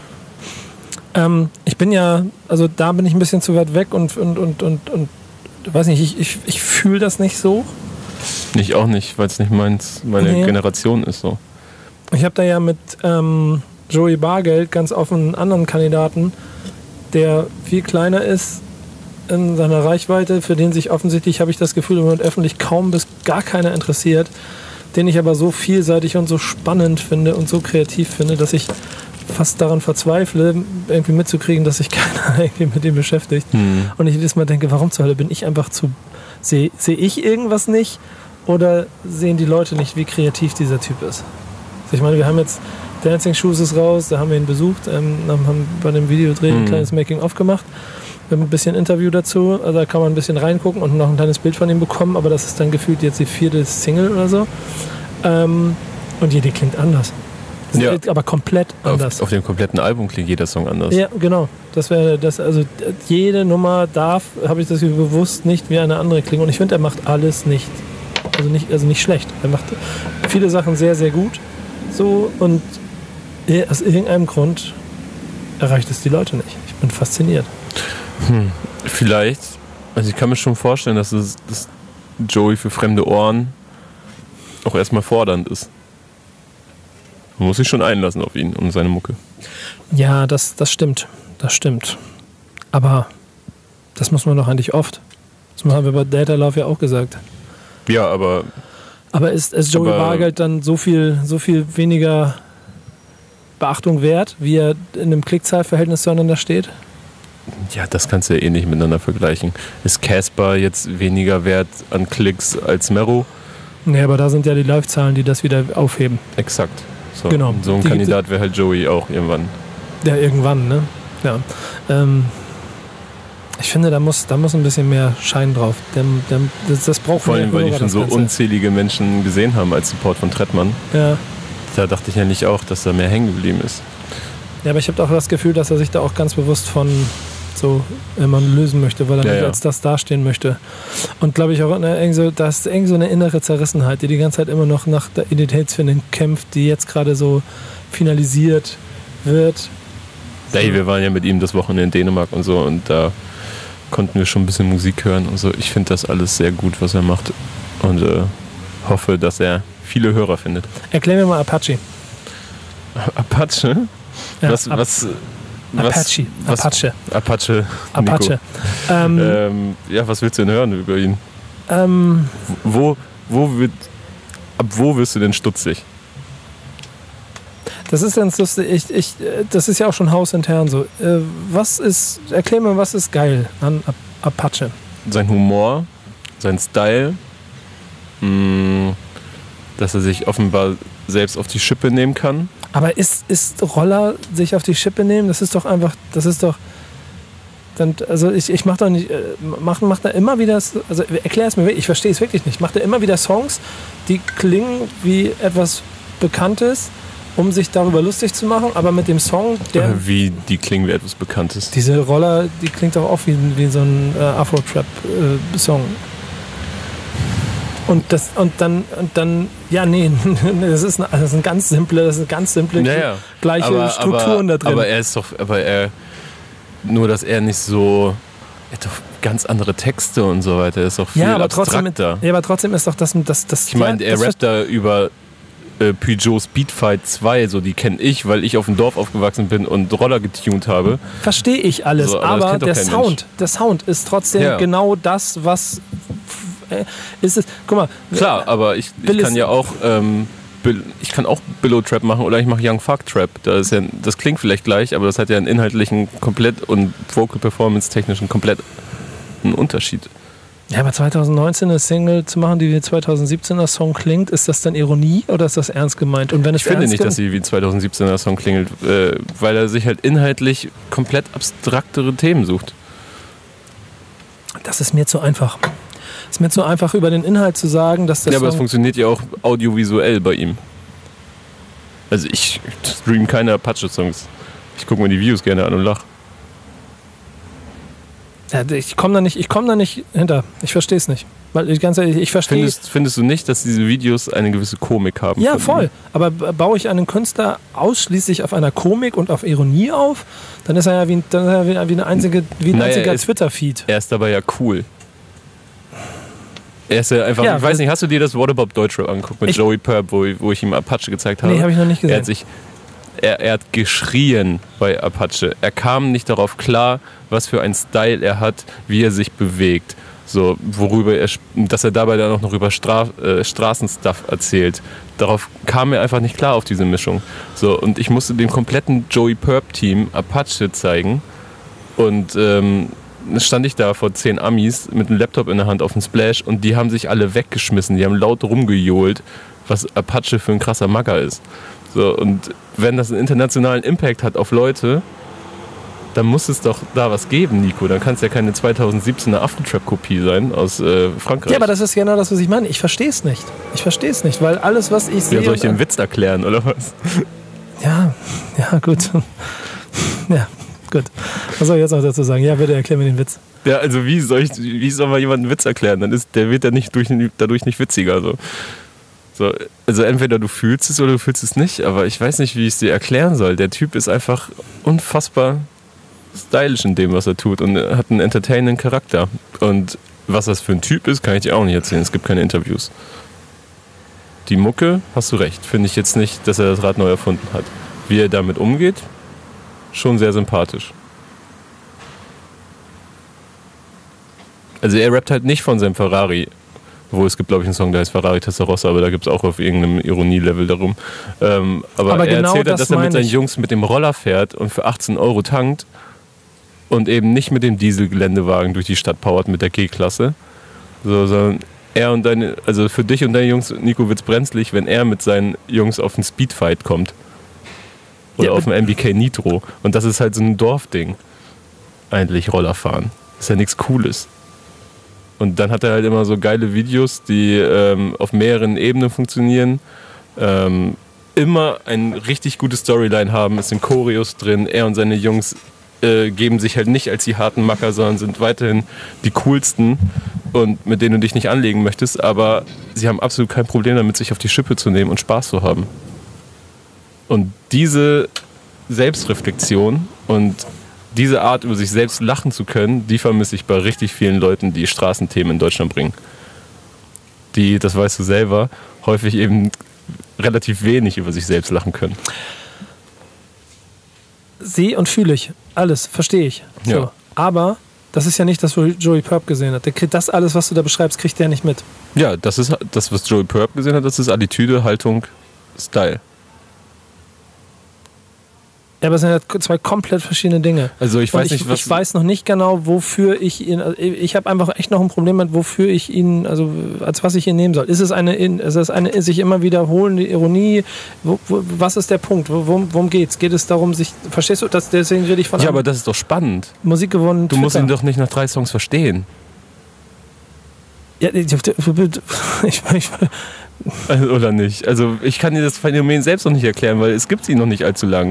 Ich bin ja, also da bin ich ein bisschen zu weit weg und weiß nicht, ich fühle das nicht so. Ich auch nicht, weil es nicht meine Generation ist so. Ich habe da ja mit Joey Bargeld ganz offen einen anderen Kandidaten, der viel kleiner ist in seiner Reichweite, für den sich offensichtlich, habe ich das Gefühl, im Moment öffentlich kaum bis gar keiner interessiert, den ich aber so vielseitig und so spannend finde und so kreativ finde, dass ich fast daran verzweifle, irgendwie mitzukriegen, dass sich keiner irgendwie mit dem beschäftigt. Und ich jedes Mal denke, warum zur Hölle bin ich einfach zu... Sehe ich irgendwas nicht oder sehen die Leute nicht, wie kreativ dieser Typ ist? Also ich meine, wir haben jetzt Dancing Shoes ist raus, da haben wir ihn besucht, haben bei dem Videodreh ein kleines Making-of gemacht. Wir haben ein bisschen Interview dazu, also da kann man ein bisschen reingucken und noch ein kleines Bild von ihm bekommen, aber das ist dann gefühlt jetzt die 4. Single oder so. Und jede klingt anders. Ja. Aber komplett anders. Auf dem kompletten Album klingt jeder Song anders. Ja, genau. Das wäre das, also jede Nummer darf, habe ich das bewusst, nicht wie eine andere klingen. Und ich finde, er macht alles nicht schlecht. Er macht viele Sachen sehr, sehr gut. So, und aus irgendeinem Grund erreicht es die Leute nicht. Ich bin fasziniert. Vielleicht. Also ich kann mir schon vorstellen, dass Joey für fremde Ohren auch erstmal fordernd ist. Man muss sich schon einlassen auf ihn und seine Mucke. Ja, das stimmt. Das stimmt. Aber das muss man doch eigentlich oft. Das haben wir bei Data Love ja auch gesagt. Ja, aber ist Joey Bargeld dann so viel weniger Beachtung wert, wie er in einem Klickzahlverhältnis zueinander steht? Ja, das kannst du ja eh nicht miteinander vergleichen. Ist Casper jetzt weniger wert an Klicks als Mero? Nee, aber da sind ja die Live-Zahlen, die das wieder aufheben. Exakt. So, genau. So ein Kandidat wäre halt Joey auch irgendwann. Ja, irgendwann, ne? Ja. Ich finde, da muss ein bisschen mehr Schein drauf. Das braucht vor allem, weil die schon so unzählige Menschen gesehen haben als Support von Trettmann. Ja. Da dachte ich ja nicht auch, dass da mehr hängen geblieben ist. Ja, aber ich habe auch das Gefühl, dass er sich da auch ganz bewusst von so man lösen möchte, weil er nicht als das dastehen möchte. Und glaube ich auch, da ist irgend so eine innere Zerrissenheit, die ganze Zeit immer noch nach der Identitätsfindung kämpft, die jetzt gerade so finalisiert wird. Hey, wir waren ja mit ihm das Wochenende in Dänemark und so und da konnten wir schon ein bisschen Musik hören und so. Ich finde das alles sehr gut, was er macht und hoffe, dass er viele Hörer findet. Erklär mir mal Apache. Apache? Ja, Apache. Apache. Ja, was willst du denn hören über ihn? Ab wo wirst du denn stutzig? Das ist ganz lustig. Das ist ja auch schon hausintern so. Erklär mir, was ist geil an Apache? Sein Humor, sein Style, dass er sich offenbar selbst auf die Schippe nehmen kann. Aber ist Roller sich auf die Schippe nehmen? Das ist doch dann, also ich mache doch nicht, macht er immer wieder, also erklär es mir, ich verstehe es wirklich nicht, macht er immer wieder Songs, die klingen wie etwas Bekanntes, um sich darüber lustig zu machen, aber mit dem Song, wie die klingen wie etwas Bekanntes? Diese Roller, die klingt doch auch wie so ein Afro-Trap-Song. Und dann, ja, nee, das ist eine ganz simple gleiche Strukturen da drin. Nur, dass er nicht so, er hat doch ganz andere Texte und so weiter, er ist doch viel abstrakter. Aber trotzdem ist doch das ich meine, er rappt da über Peugeot Speedfight 2, so die kenne ich, weil ich auf dem Dorf aufgewachsen bin und Roller getunt habe. Verstehe ich alles, so, aber der Sound ist trotzdem genau das, was ist es. Guck mal. Klar, aber ich kann ja auch ich kann auch Billow Trap machen oder ich mache Young Fuck Trap. Das klingt vielleicht gleich, aber das hat ja einen inhaltlichen komplett und Vocal Performance technischen komplett einen Unterschied. Ja, aber 2019 eine Single zu machen, die wie 2017er Song klingt, ist das dann Ironie oder ist das ernst gemeint? Und wenn ich finde nicht, dass sie wie 2017er Song klingelt, weil er sich halt inhaltlich komplett abstraktere Themen sucht. Das ist mir zu einfach. Es ist mir zu einfach, über den Inhalt zu sagen, dass das. Ja, aber es funktioniert ja auch audiovisuell bei ihm. Also ich streame keine Apache-Songs. Ich gucke mir die Videos gerne an und lache. Ja, ich komme da nicht hinter. Ich verstehe es nicht. Weil ich ganz ehrlich, ich verstehe. Findest du nicht, dass diese Videos eine gewisse Komik haben? Ja, voll. Aber baue ich einen Künstler ausschließlich auf einer Komik und auf Ironie auf, dann ist er ja wie ein einziger Twitter-Feed. Er ist dabei ja cool. Er ist ja einfach, ich weiß nicht, hast du dir das What About Deutschrap angeguckt mit Joey Purp, wo ich ihm Apache gezeigt habe? Nee, habe ich noch nicht gesehen. Er hat geschrien bei Apache. Er kam nicht darauf klar, was für ein Style er hat, wie er sich bewegt. So, dass er dabei dann auch noch über Straßenstuff erzählt. Darauf kam er einfach nicht klar auf diese Mischung. So, und ich musste dem kompletten Joey Purp-Team Apache zeigen. Und stand ich da vor 10 Amis mit einem Laptop in der Hand auf dem Splash und die haben sich alle weggeschmissen. Die haben laut rumgejohlt, was Apache für ein krasser Magger ist. So, und wenn das einen internationalen Impact hat auf Leute, dann muss es doch da was geben, Nico. Dann kann es ja keine 2017er Affentrap-Kopie sein aus Frankreich. Ja, aber das ist genau das, was ich meine. Ich verstehe es nicht. Weil alles, was ich sehe... Ja, soll ich den Witz erklären, oder was? Ja, gut. Ja, gut. Was soll ich jetzt noch dazu sagen? Ja, bitte erklär mir den Witz. Ja, also wie soll man jemanden einen Witz erklären? Der wird ja dadurch nicht witziger. So, also entweder du fühlst es oder du fühlst es nicht, aber ich weiß nicht, wie ich es dir erklären soll. Der Typ ist einfach unfassbar stylisch in dem, was er tut und hat einen entertainenden Charakter. Und was das für ein Typ ist, kann ich dir auch nicht erzählen. Es gibt keine Interviews. Die Mucke, hast du recht, finde ich jetzt nicht, dass er das Rad neu erfunden hat. Wie er damit umgeht, schon sehr sympathisch. Also er rappt halt nicht von seinem Ferrari Wo es gibt, glaube ich, einen Song, der heißt Ferrari Testarossa, aber da gibt es auch auf irgendeinem Ironie-Level darum. Aber er genau erzählt, das dass er mit seinen ich. Jungs mit dem Roller fährt und für 18 Euro tankt und eben nicht mit dem Dieselgeländewagen durch die Stadt powert mit der G-Klasse, sondern er und also für dich und deine Jungs, Nico, wird's brenzlig, wenn er mit seinen Jungs auf einen Speedfight kommt. Oder auf ein MBK Nitro. Und das ist halt so ein Dorfding. Eigentlich Rollerfahren. Ist ja nichts Cooles. Und dann hat er halt immer so geile Videos, die auf mehreren Ebenen funktionieren. Immer ein richtig gute Storyline haben. Es sind Choreos drin. Er und seine Jungs geben sich halt nicht als die harten Macker, sondern sind weiterhin die coolsten und mit denen du dich nicht anlegen möchtest. Aber sie haben absolut kein Problem damit, sich auf die Schippe zu nehmen und Spaß zu haben. Und diese Selbstreflexion und diese Art, über sich selbst lachen zu können, die vermisse ich bei richtig vielen Leuten, die Straßenthemen in Deutschland bringen. Die, das weißt du selber, häufig eben relativ wenig über sich selbst lachen können. Sehe und fühle ich. Alles, verstehe ich. So. Ja. Aber das ist ja nicht das, was Joey Purp gesehen hat. Der kriegt das alles, was du da beschreibst, kriegt der nicht mit. Ja, das ist das, was Joey Purp gesehen hat, das ist Attitüde, Haltung, Style. Ja, aber es sind ja zwei komplett verschiedene Dinge. Also ich weiß nicht, was... Ich weiß noch nicht genau, wofür ich ihn... Ich habe einfach echt noch ein Problem mit, wofür ich ihn... Also als was ich ihn nehmen soll. Ist es eine sich immer wiederholende Ironie? Was ist der Punkt? Worum geht's? Geht es darum, sich... Verstehst du? Deswegen rede ich von... Ja, aber das ist doch spannend. Musik gewonnen. Du musst ihn doch nicht nach 3 Songs verstehen. Ja, Oder nicht? Also ich kann dir das Phänomen selbst noch nicht erklären, weil es gibt ihn noch nicht allzu lang.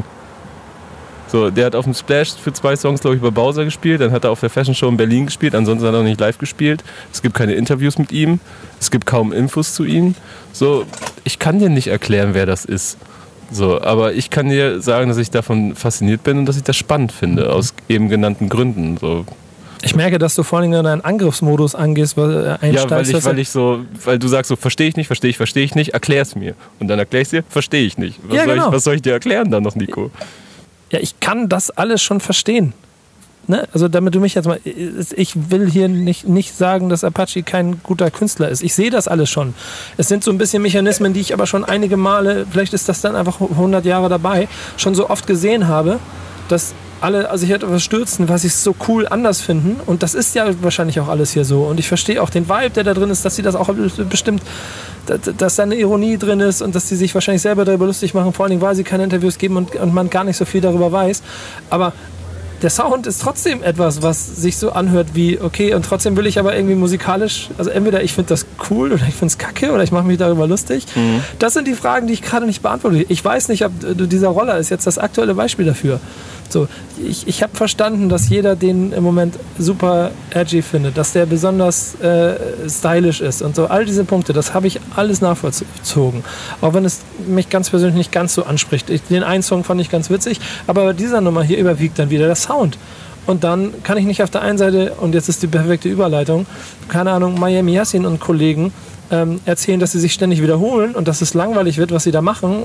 So, der hat auf dem Splash für 2 Songs, glaube ich, bei Bowser gespielt. Dann hat er auf der Fashion Show in Berlin gespielt. Ansonsten hat er noch nicht live gespielt. Es gibt keine Interviews mit ihm. Es gibt kaum Infos zu ihm. So, ich kann dir nicht erklären, wer das ist. So, aber ich kann dir sagen, dass ich davon fasziniert bin und dass ich das spannend finde, aus eben genannten Gründen. So. Ich merke, dass du vor allem in deinen Angriffsmodus einsteigst. Ja, weil du sagst so, verstehe ich nicht, erklär's mir. Und dann erklär ich dir, verstehe ich nicht. Was soll ich dir erklären dann noch, Nico? Ja, ich kann das alles schon verstehen. Ne? Also damit du mich jetzt mal... Ich will hier nicht sagen, dass Apache kein guter Künstler ist. Ich sehe das alles schon. Es sind so ein bisschen Mechanismen, die ich aber schon einige Male, vielleicht ist das dann einfach 100 Jahre dabei, schon so oft gesehen habe, dass alle sich etwas stürzen, was sie so cool anders finden. Und das ist ja wahrscheinlich auch alles hier so. Und ich verstehe auch den Vibe, der da drin ist, dass sie das auch bestimmt, dass da eine Ironie drin ist und dass sie sich wahrscheinlich selber darüber lustig machen, vor allen Dingen, weil sie keine Interviews geben und man gar nicht so viel darüber weiß. Aber der Sound ist trotzdem etwas, was sich so anhört wie, okay, und trotzdem will ich aber irgendwie musikalisch, also entweder ich finde das cool oder ich finde es kacke oder ich mache mich darüber lustig. Mhm. Das sind die Fragen, die ich gerade nicht beantworte. Ich weiß nicht, ob dieser Roller ist jetzt das aktuelle Beispiel dafür. So, ich habe verstanden, dass jeder den im Moment super edgy findet, dass der besonders stylisch ist und so. All diese Punkte, das habe ich alles nachvollzogen. Auch wenn es mich ganz persönlich nicht ganz so anspricht. Den einen Song fand ich ganz witzig, aber bei dieser Nummer hier überwiegt dann wieder der Sound. Und dann kann ich nicht auf der einen Seite, und jetzt ist die perfekte Überleitung, keine Ahnung, Miami Yassin und Kollegen erzählen, dass sie sich ständig wiederholen und dass es langweilig wird, was sie da machen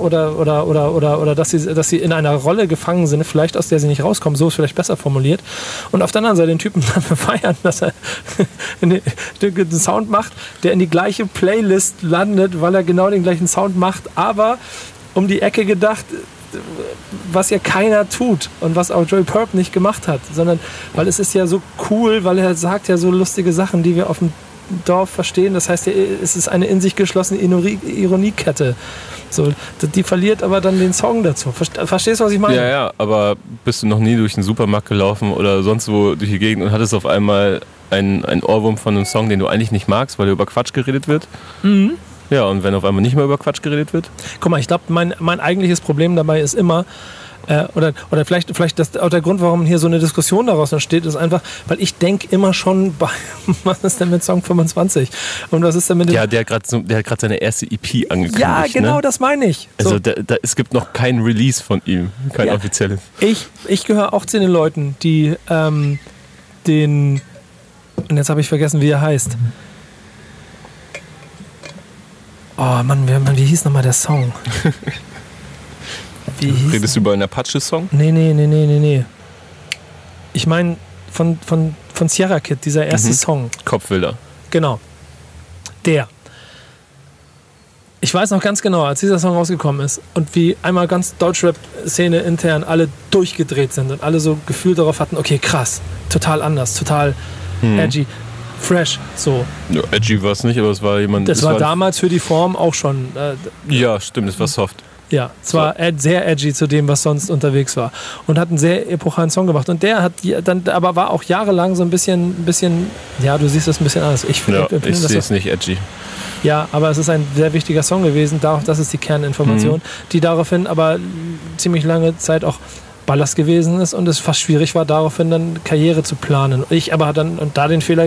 oder dass sie in einer Rolle gefangen sind, vielleicht aus der sie nicht rauskommen, so ist vielleicht besser formuliert. Und auf der anderen Seite den Typen dann feiern, dass er einen Sound macht, der in die gleiche Playlist landet, weil er genau den gleichen Sound macht, aber um die Ecke gedacht, was ja keiner tut und was auch Joey Purp nicht gemacht hat, sondern weil es ist ja so cool, weil er sagt ja so lustige Sachen, die wir auf dem Dorf verstehen. Das heißt, es ist eine in sich geschlossene Ironiekette. So, die verliert aber dann den Song dazu. Verstehst du, was ich meine? Ja, aber bist du noch nie durch den Supermarkt gelaufen oder sonst wo durch die Gegend und hattest auf einmal einen Ohrwurm von einem Song, den du eigentlich nicht magst, weil über Quatsch geredet wird? Mhm. Ja, und wenn auf einmal nicht mehr über Quatsch geredet wird? Guck mal, ich glaube, mein eigentliches Problem dabei ist immer, oder vielleicht das, auch der Grund, warum hier so eine Diskussion daraus entsteht, ist einfach, weil ich denke immer schon bei, was ist denn mit Song 25? Und was ist denn mit dem... Ja, der hat gerade seine erste EP angekündigt. Ja, genau, ne? Das meine ich. So. Also es gibt noch kein Release von ihm, kein offizielles. Ich gehöre auch zu den Leuten, die und jetzt habe ich vergessen, wie er heißt. Oh Mann, wie hieß nochmal der Song? Redest du über einen Apache-Song? Nee. Ich meine von Sierra Kid, dieser erste Song. Kopfwilder. Genau. Ich weiß noch ganz genau, als dieser Song rausgekommen ist und wie einmal ganz Deutschrap-Szene intern alle durchgedreht sind und alle so Gefühl darauf hatten, okay, krass, total anders, total edgy, fresh, so. Ja, edgy war es nicht, aber es war jemand... Das war damals für die Form auch schon... ja, stimmt, es war soft. Ja, es war sehr edgy zu dem, was sonst unterwegs war. Und hat einen sehr epochalen Song gemacht. Und der hat dann aber war auch jahrelang so ein bisschen, ja, du siehst das ein bisschen anders. Ich sehe es nicht edgy. Ja, aber es ist ein sehr wichtiger Song gewesen. Das ist die Kerninformation, die daraufhin aber ziemlich lange Zeit auch Ballast gewesen ist und es fast schwierig war, daraufhin dann Karriere zu planen. Ich aber dann, und da den Fehler,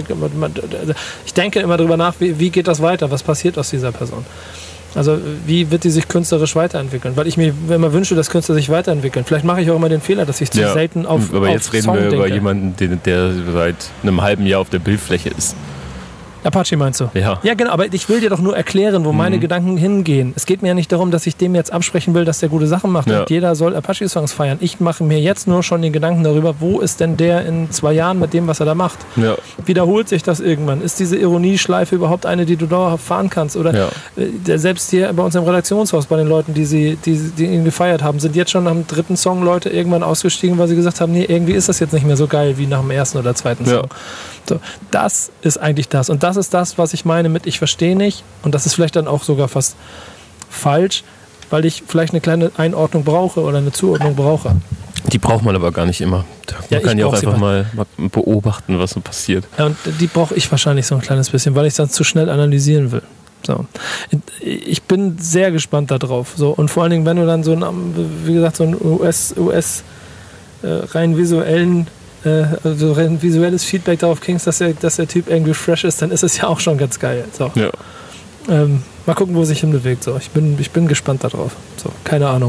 ich denke immer drüber nach, wie geht das weiter? Was passiert aus dieser Person? Also wie wird die sich künstlerisch weiterentwickeln? Weil ich mir immer wünsche, dass Künstler sich weiterentwickeln. Vielleicht mache ich auch immer den Fehler, dass ich zu selten auf aber jetzt reden Song wir denke. über jemanden, der seit einem halben Jahr auf der Bildfläche ist. Apache meinst du? Ja. Ja, genau, aber ich will dir doch nur erklären, wo meine Gedanken hingehen. Es geht mir ja nicht darum, dass ich dem jetzt absprechen will, dass der gute Sachen macht und jeder soll Apache-Songs feiern. Ich mache mir jetzt nur schon den Gedanken darüber, wo ist denn der in 2 Jahren mit dem, was er da macht? Ja. Wiederholt sich das irgendwann? Ist diese Ironieschleife überhaupt eine, die du dauerhaft fahren kannst? Oder selbst hier bei uns im Redaktionshaus, bei den Leuten, die ihn gefeiert haben, sind jetzt schon nach dem 3. Song Leute irgendwann ausgestiegen, weil sie gesagt haben, nee, irgendwie ist das jetzt nicht mehr so geil wie nach dem 1. oder 2. Song. So, das ist eigentlich das. Und das ist das, was ich meine mit ich verstehe nicht. Und das ist vielleicht dann auch sogar fast falsch, weil ich vielleicht eine kleine Einordnung brauche oder eine Zuordnung brauche. Die braucht man aber gar nicht immer. Man kann ja auch einfach mal beobachten, was so passiert. Ja, und die brauche ich wahrscheinlich so ein kleines bisschen, weil ich es dann zu schnell analysieren will. So. Ich bin sehr gespannt darauf. So. Und vor allen Dingen, wenn du dann so ein US rein visuellen also ein visuelles Feedback darauf kriegst, dass der Typ irgendwie fresh ist, dann ist es ja auch schon ganz geil. So. Ja. Mal gucken, wo sich hinbewegt. So. Ich bin gespannt darauf. So, keine Ahnung.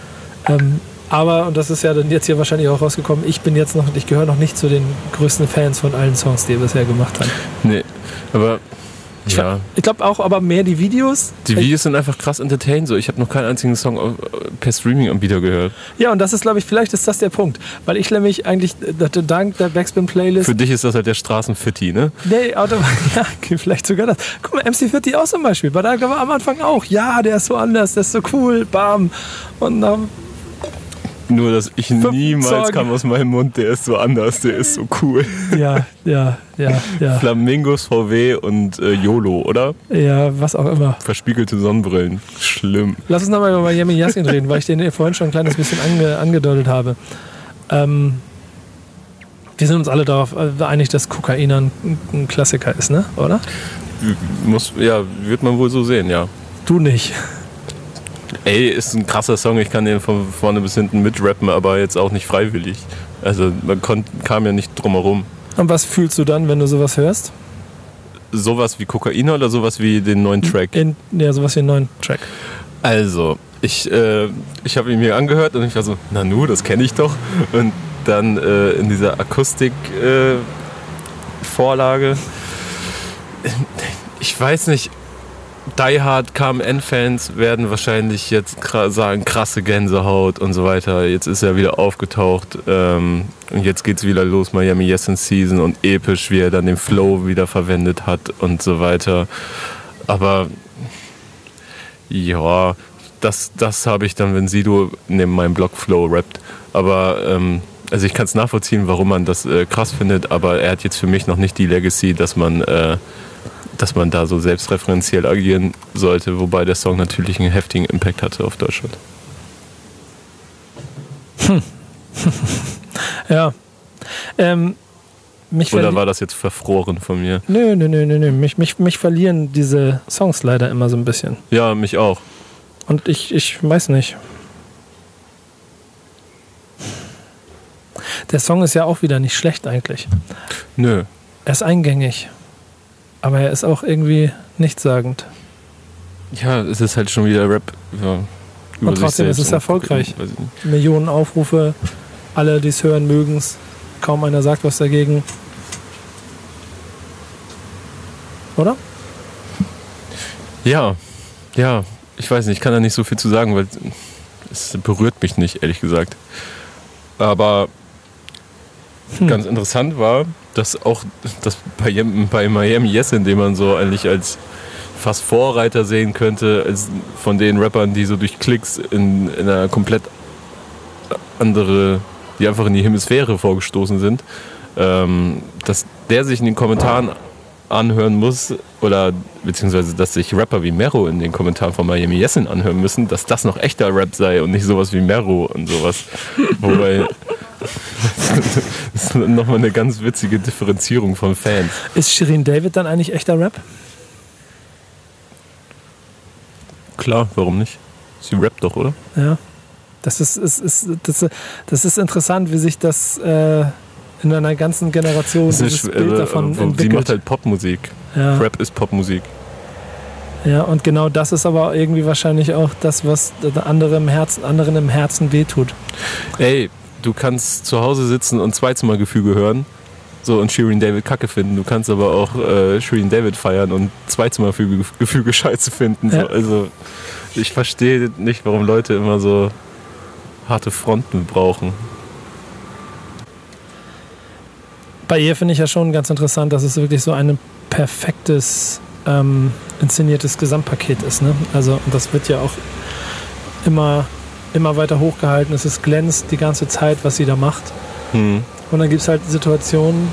Aber, und das ist ja dann jetzt hier wahrscheinlich auch rausgekommen, ich gehöre noch nicht zu den größten Fans von allen Songs, die er bisher gemacht hat. Nee, aber ich glaube auch, aber mehr die Videos. Die Videos sind einfach krass entertaining. So. Ich habe noch keinen einzigen Song per Streaming-Anbieter gehört. Ja, und das ist, glaube ich, vielleicht ist das der Punkt. Weil ich nämlich eigentlich, dank der Backspin-Playlist... Für dich ist das halt der Straßenfitti, ne? Nee, ja, vielleicht sogar das. Guck mal, MC Fitti auch zum Beispiel. War da am Anfang auch. Ja, der ist so anders, der ist so cool, bam. Und dann... Nur, dass ich niemals kam aus meinem Mund, der ist so anders, der ist so cool. Ja. Flamingos, VW und YOLO, oder? Ja, was auch immer. Verspiegelte Sonnenbrillen. Schlimm. Lass uns nochmal über Miami Yassin reden, weil ich den vorhin schon ein kleines bisschen angedeutet habe. Wir sind uns alle darauf einig, dass Kokain ein Klassiker ist, ne? Oder? Wird man wohl so sehen, ja. Du nicht. Ey, ist ein krasser Song, ich kann den von vorne bis hinten mitrappen, aber jetzt auch nicht freiwillig. Also man kam ja nicht drum herum. Und was fühlst du dann, wenn du sowas hörst? Sowas wie Kokain oder sowas wie den neuen Track? Sowas wie den neuen Track. Also, ich habe ihn mir angehört und ich war so, Nanu, das kenne ich doch. Und dann in dieser Akustik-Vorlage, ich weiß nicht, Die Hard KMN-Fans werden wahrscheinlich jetzt sagen, krasse Gänsehaut und so weiter. Jetzt ist er wieder aufgetaucht und jetzt geht's wieder los, Miami Yassin Season und episch, wie er dann den Flow wieder verwendet hat und so weiter. Aber ja, das habe ich dann, wenn Sido neben meinem Blog Flow rappt. Aber also ich kann es nachvollziehen, warum man das krass findet, aber er hat jetzt für mich noch nicht die Legacy, dass man da so selbstreferenziell agieren sollte, wobei der Song natürlich einen heftigen Impact hatte auf Deutschland. Ja. Oder war das jetzt verfroren von mir? Nö. Mich verlieren diese Songs leider immer so ein bisschen. Ja, mich auch. Und ich weiß nicht. Der Song ist ja auch wieder nicht schlecht eigentlich. Nö. Er ist eingängig. Aber er ist auch irgendwie nichtssagend. Ja, es ist halt schon wieder Rap. Ja, und trotzdem ist es erfolgreich. Millionen Aufrufe, alle, die es hören, mögen es. Kaum einer sagt was dagegen. Oder? Ja. Ich weiß nicht, ich kann da nicht so viel zu sagen, weil es berührt mich nicht, ehrlich gesagt. Aber ganz interessant war, dass auch das bei Miami Yassin, den man so eigentlich als fast Vorreiter sehen könnte, als von den Rappern, die so durch Klicks in einer komplett andere, die einfach in die Hemisphäre vorgestoßen sind, dass der sich in den Kommentaren anhören muss, oder beziehungsweise dass sich Rapper wie Mero in den Kommentaren von Miami Yassin anhören müssen, dass das noch echter Rap sei und nicht sowas wie Mero und sowas. Wobei das ist nochmal eine ganz witzige Differenzierung von Fans. Ist Shirin David dann eigentlich echter Rap? Klar, warum nicht? Sie rappt doch, oder? Ja. Das ist interessant, wie sich das in einer ganzen Generation dieses Bild davon entwickelt. Sie macht halt Popmusik. Ja. Rap ist Popmusik. Ja, und genau das ist aber irgendwie wahrscheinlich auch das, was anderen im Herzen wehtut. Ey, du kannst zu Hause sitzen und Zweizimmergefüge hören, so, und Shirin David Kacke finden. Du kannst aber auch Shirin David feiern und Zweizimmergefüge scheiße finden. Ja. So. Also ich verstehe nicht, warum Leute immer so harte Fronten brauchen. Bei ihr finde ich ja schon ganz interessant, dass es wirklich so ein perfektes inszeniertes Gesamtpaket ist. Ne? Also das wird ja auch immer weiter hochgehalten. Es glänzt die ganze Zeit, was sie da macht. Und dann gibt es halt Situationen,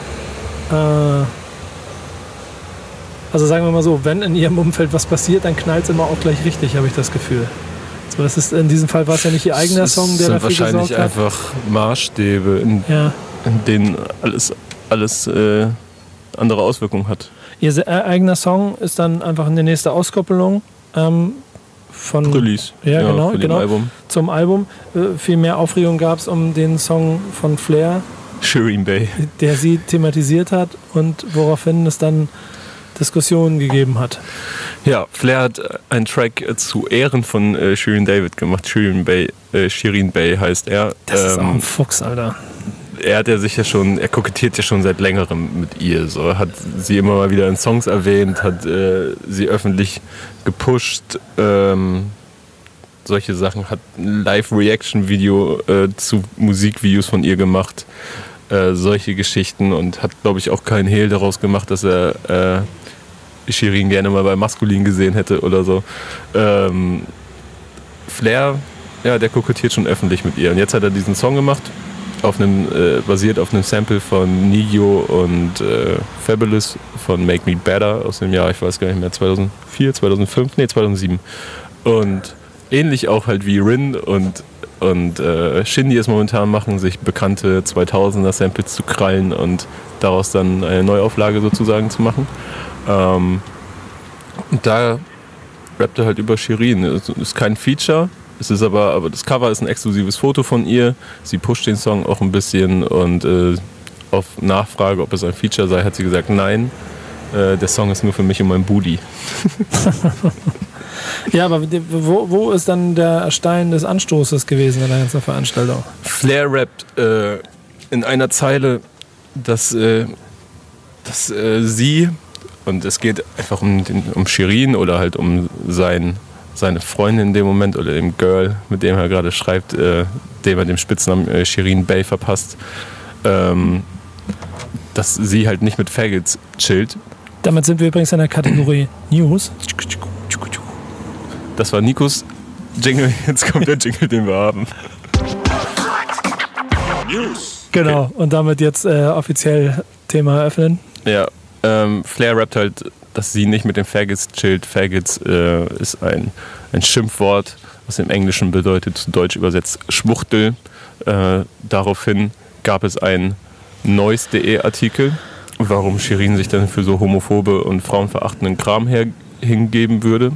also sagen wir mal so, wenn in ihrem Umfeld was passiert, dann knallt es immer auch gleich richtig, habe ich das Gefühl. So, das ist, in diesem Fall war es ja nicht ihr eigener Song, der dafür gesorgt hat. Das sind wahrscheinlich einfach Maßstäbe, in denen alles andere Auswirkungen hat. Ihr eigener Song ist dann einfach eine nächste Auskoppelung von Release. Ja, genau, dem Album. Zum Album. Viel mehr Aufregung gab es um den Song von Flair, Shirin Bey, der sie thematisiert hat und woraufhin es dann Diskussionen gegeben hat. Ja, Flair hat einen Track zu Ehren von Shirin David gemacht. Shirin Bey heißt er. Das ist auch ein Fuchs, Alter. Er kokettiert ja schon seit längerem mit ihr. So. Hat sie immer mal wieder in Songs erwähnt, hat sie öffentlich gepusht, solche Sachen, hat ein Live-Reaction-Video zu Musikvideos von ihr gemacht, solche Geschichten, und hat, glaube ich, auch keinen Hehl daraus gemacht, dass er Shirin gerne mal bei Maskulin gesehen hätte oder so. Flair, ja, der kokettiert schon öffentlich mit ihr. Und jetzt hat er diesen Song gemacht, basiert auf einem Sample von Nio und Fabulous von Make Me Better aus dem Jahr, ich weiß gar nicht mehr, 2004, 2005, nee, 2007. Und ähnlich auch halt wie Rin und Shindy es momentan machen, sich bekannte 2000er Samples zu krallen und daraus dann eine Neuauflage sozusagen zu machen. Und da rappt er halt über Shirin. Es ist kein Feature. Es ist aber das Cover ist ein exklusives Foto von ihr. Sie pusht den Song auch ein bisschen, und auf Nachfrage, ob es ein Feature sei, hat sie gesagt, nein, der Song ist nur für mich und mein Booty. Ja, aber wo ist dann der Stein des Anstoßes gewesen in der ganzen Veranstaltung? Flair rappt in einer Zeile, dass sie, und es geht einfach um Shirin oder halt um seine Freundin in dem Moment oder dem Girl, mit dem er gerade schreibt, dem er den Spitznamen Shirin Bey verpasst, dass sie halt nicht mit Faggots chillt. Damit sind wir übrigens in der Kategorie News. Das war Nikos Jingle, jetzt kommt der Jingle, den wir haben. News. Genau, okay. Und damit jetzt offiziell Thema eröffnen. Ja, Flair rappt halt, dass sie nicht mit den Faggots chillt. Faggots ist ein Schimpfwort, was im Englischen bedeutet, zu Deutsch übersetzt Schwuchtel. Daraufhin gab es einen Noise.de Artikel, warum Shirin sich dann für so homophobe und frauenverachtenden Kram hergeben würde.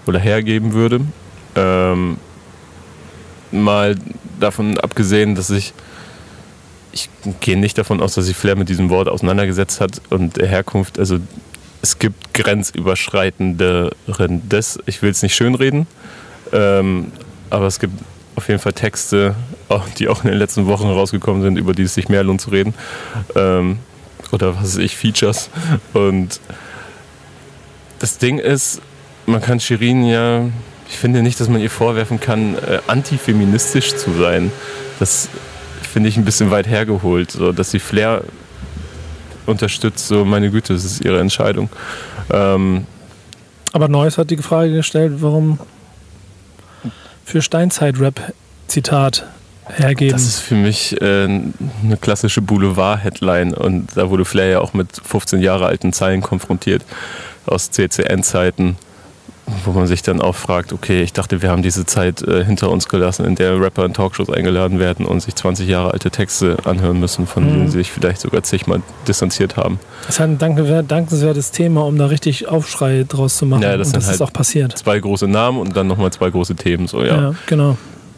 Mal davon abgesehen, dass ich gehe nicht davon aus, dass sich Flair mit diesem Wort auseinandergesetzt hat und der Herkunft, also es gibt grenzüberschreitenderen ich will es nicht schönreden, aber es gibt auf jeden Fall Texte, die auch in den letzten Wochen rausgekommen sind, über die es sich mehr lohnt zu reden, oder was weiß ich, Features. Und das Ding ist, man kann Shirin ich finde nicht, dass man ihr vorwerfen kann, antifeministisch zu sein. Das finde ich ein bisschen weit hergeholt, so, dass sie Flair unterstützt, so meine Güte, das ist ihre Entscheidung. Aber Neuss hat die Frage gestellt, warum für Steinzeit-Rap Zitat hergeben. Das ist für mich eine klassische Boulevard-Headline und da wurde Flair ja auch mit 15 Jahre alten Zeilen konfrontiert aus CCN-Zeiten, wo man sich dann auch fragt, okay, ich dachte, wir haben diese Zeit hinter uns gelassen, in der Rapper in Talkshows eingeladen werden und sich 20 Jahre alte Texte anhören müssen, von denen sie sich vielleicht sogar zigmal distanziert haben. Das ist halt ein dankenswertes Thema, um da richtig Aufschrei draus zu machen. Ja, das und das halt ist auch passiert. 2 große Namen und dann nochmal 2 große Themen. So, ja, genau.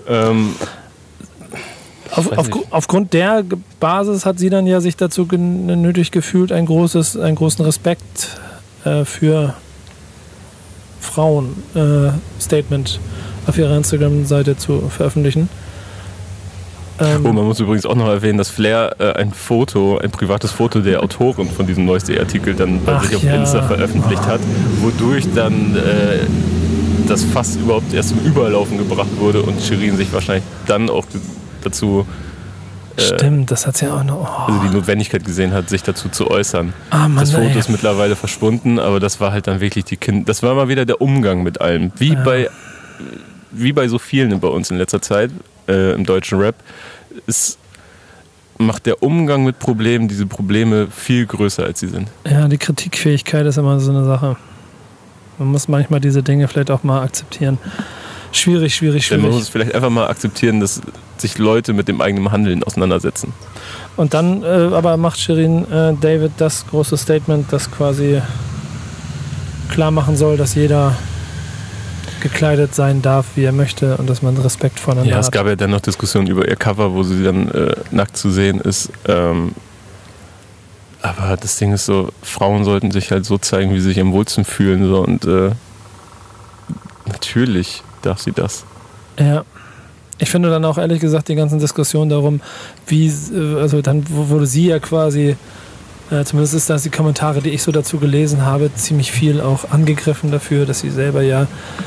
Aufgrund der Basis hat sie dann ja sich dazu nötig gefühlt, einen großen Respekt für Frauen-Statement auf ihrer Instagram-Seite zu veröffentlichen. Man muss übrigens auch noch erwähnen, dass Flair ein privates Foto der Autorin von diesem Neueste-Artikel dann bei sich auf Insta veröffentlicht hat, wodurch dann das fast überhaupt erst zum Überlaufen gebracht wurde und Shirin sich wahrscheinlich dann auch dazu Stimmt, das hat sie ja auch noch. Also die Notwendigkeit gesehen hat, sich dazu zu äußern. Mann, das Foto ist mittlerweile verschwunden, aber das war halt dann wirklich das war mal wieder der Umgang mit allem. Wie bei so vielen bei uns in letzter Zeit im deutschen Rap. Macht der Umgang mit Problemen diese Probleme viel größer, als sie sind. Ja, die Kritikfähigkeit ist immer so eine Sache. Man muss manchmal diese Dinge vielleicht auch mal akzeptieren. Schwierig. Man muss es vielleicht einfach mal akzeptieren, dass sich Leute mit dem eigenen Handeln auseinandersetzen. Und dann aber macht Shirin David das große Statement, das quasi klar machen soll, dass jeder gekleidet sein darf, wie er möchte und dass man Respekt voneinander hat. Ja, es gab ja dann noch Diskussionen über ihr Cover, wo sie dann nackt zu sehen ist. Aber das Ding ist so, Frauen sollten sich halt so zeigen, wie sie sich am wohlsten fühlen. So, und natürlich darf sie das. Ja. Ich finde dann auch ehrlich gesagt die ganzen Diskussionen darum, dann wurde sie ja quasi, zumindest ist das die Kommentare, die ich so dazu gelesen habe, ziemlich viel auch angegriffen dafür, dass sie selber ja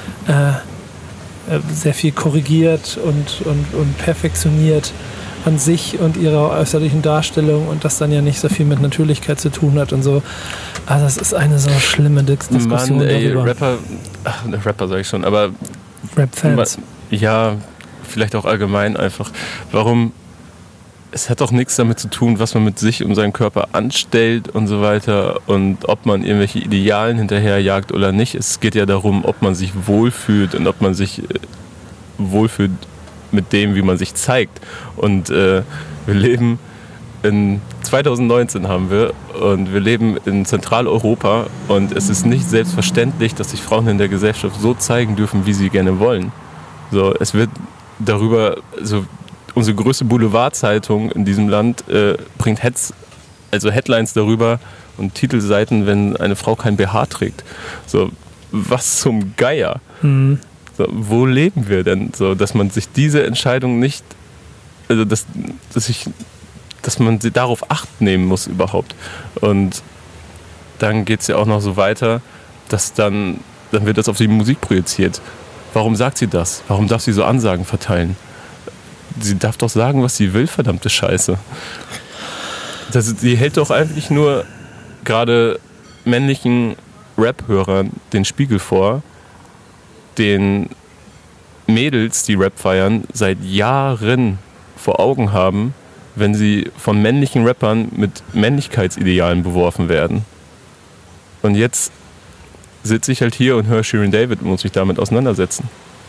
sehr viel korrigiert und perfektioniert an sich und ihrer äußerlichen Darstellung und das dann ja nicht so viel mit Natürlichkeit zu tun hat und so. Also das ist eine so schlimme Diskussion darüber. Rapper sag ich schon, aber Rap-Fans. Ja, vielleicht auch allgemein einfach. Warum? Es hat doch nichts damit zu tun, was man mit sich und seinem Körper anstellt und so weiter und ob man irgendwelche Idealen hinterherjagt oder nicht. Es geht ja darum, ob man sich wohlfühlt und ob man sich wohlfühlt mit dem, wie man sich zeigt. Und wir leben in 2019 haben wir und wir leben in Zentraleuropa und es ist nicht selbstverständlich, dass sich Frauen in der Gesellschaft so zeigen dürfen, wie sie gerne wollen. So, es wird darüber, also unsere größte Boulevardzeitung in diesem Land bringt Headlines darüber und Titelseiten, wenn eine Frau kein BH trägt. So, was zum Geier? Mhm. So, wo leben wir denn? So, dass man sich diese Entscheidung nicht, also dass man sie darauf Acht nehmen muss überhaupt. Und dann geht es ja auch noch so weiter, dass dann wird das auf die Musik projiziert. Warum sagt sie das? Warum darf sie so Ansagen verteilen? Sie darf doch sagen, was sie will, verdammte Scheiße. Sie hält doch eigentlich nur gerade männlichen Rap-Hörern den Spiegel vor, den Mädels, die Rap feiern, seit Jahren vor Augen haben, wenn sie von männlichen Rappern mit Männlichkeitsidealen beworfen werden. Und jetzt sitze ich halt hier und höre Shirin David und muss mich damit auseinandersetzen.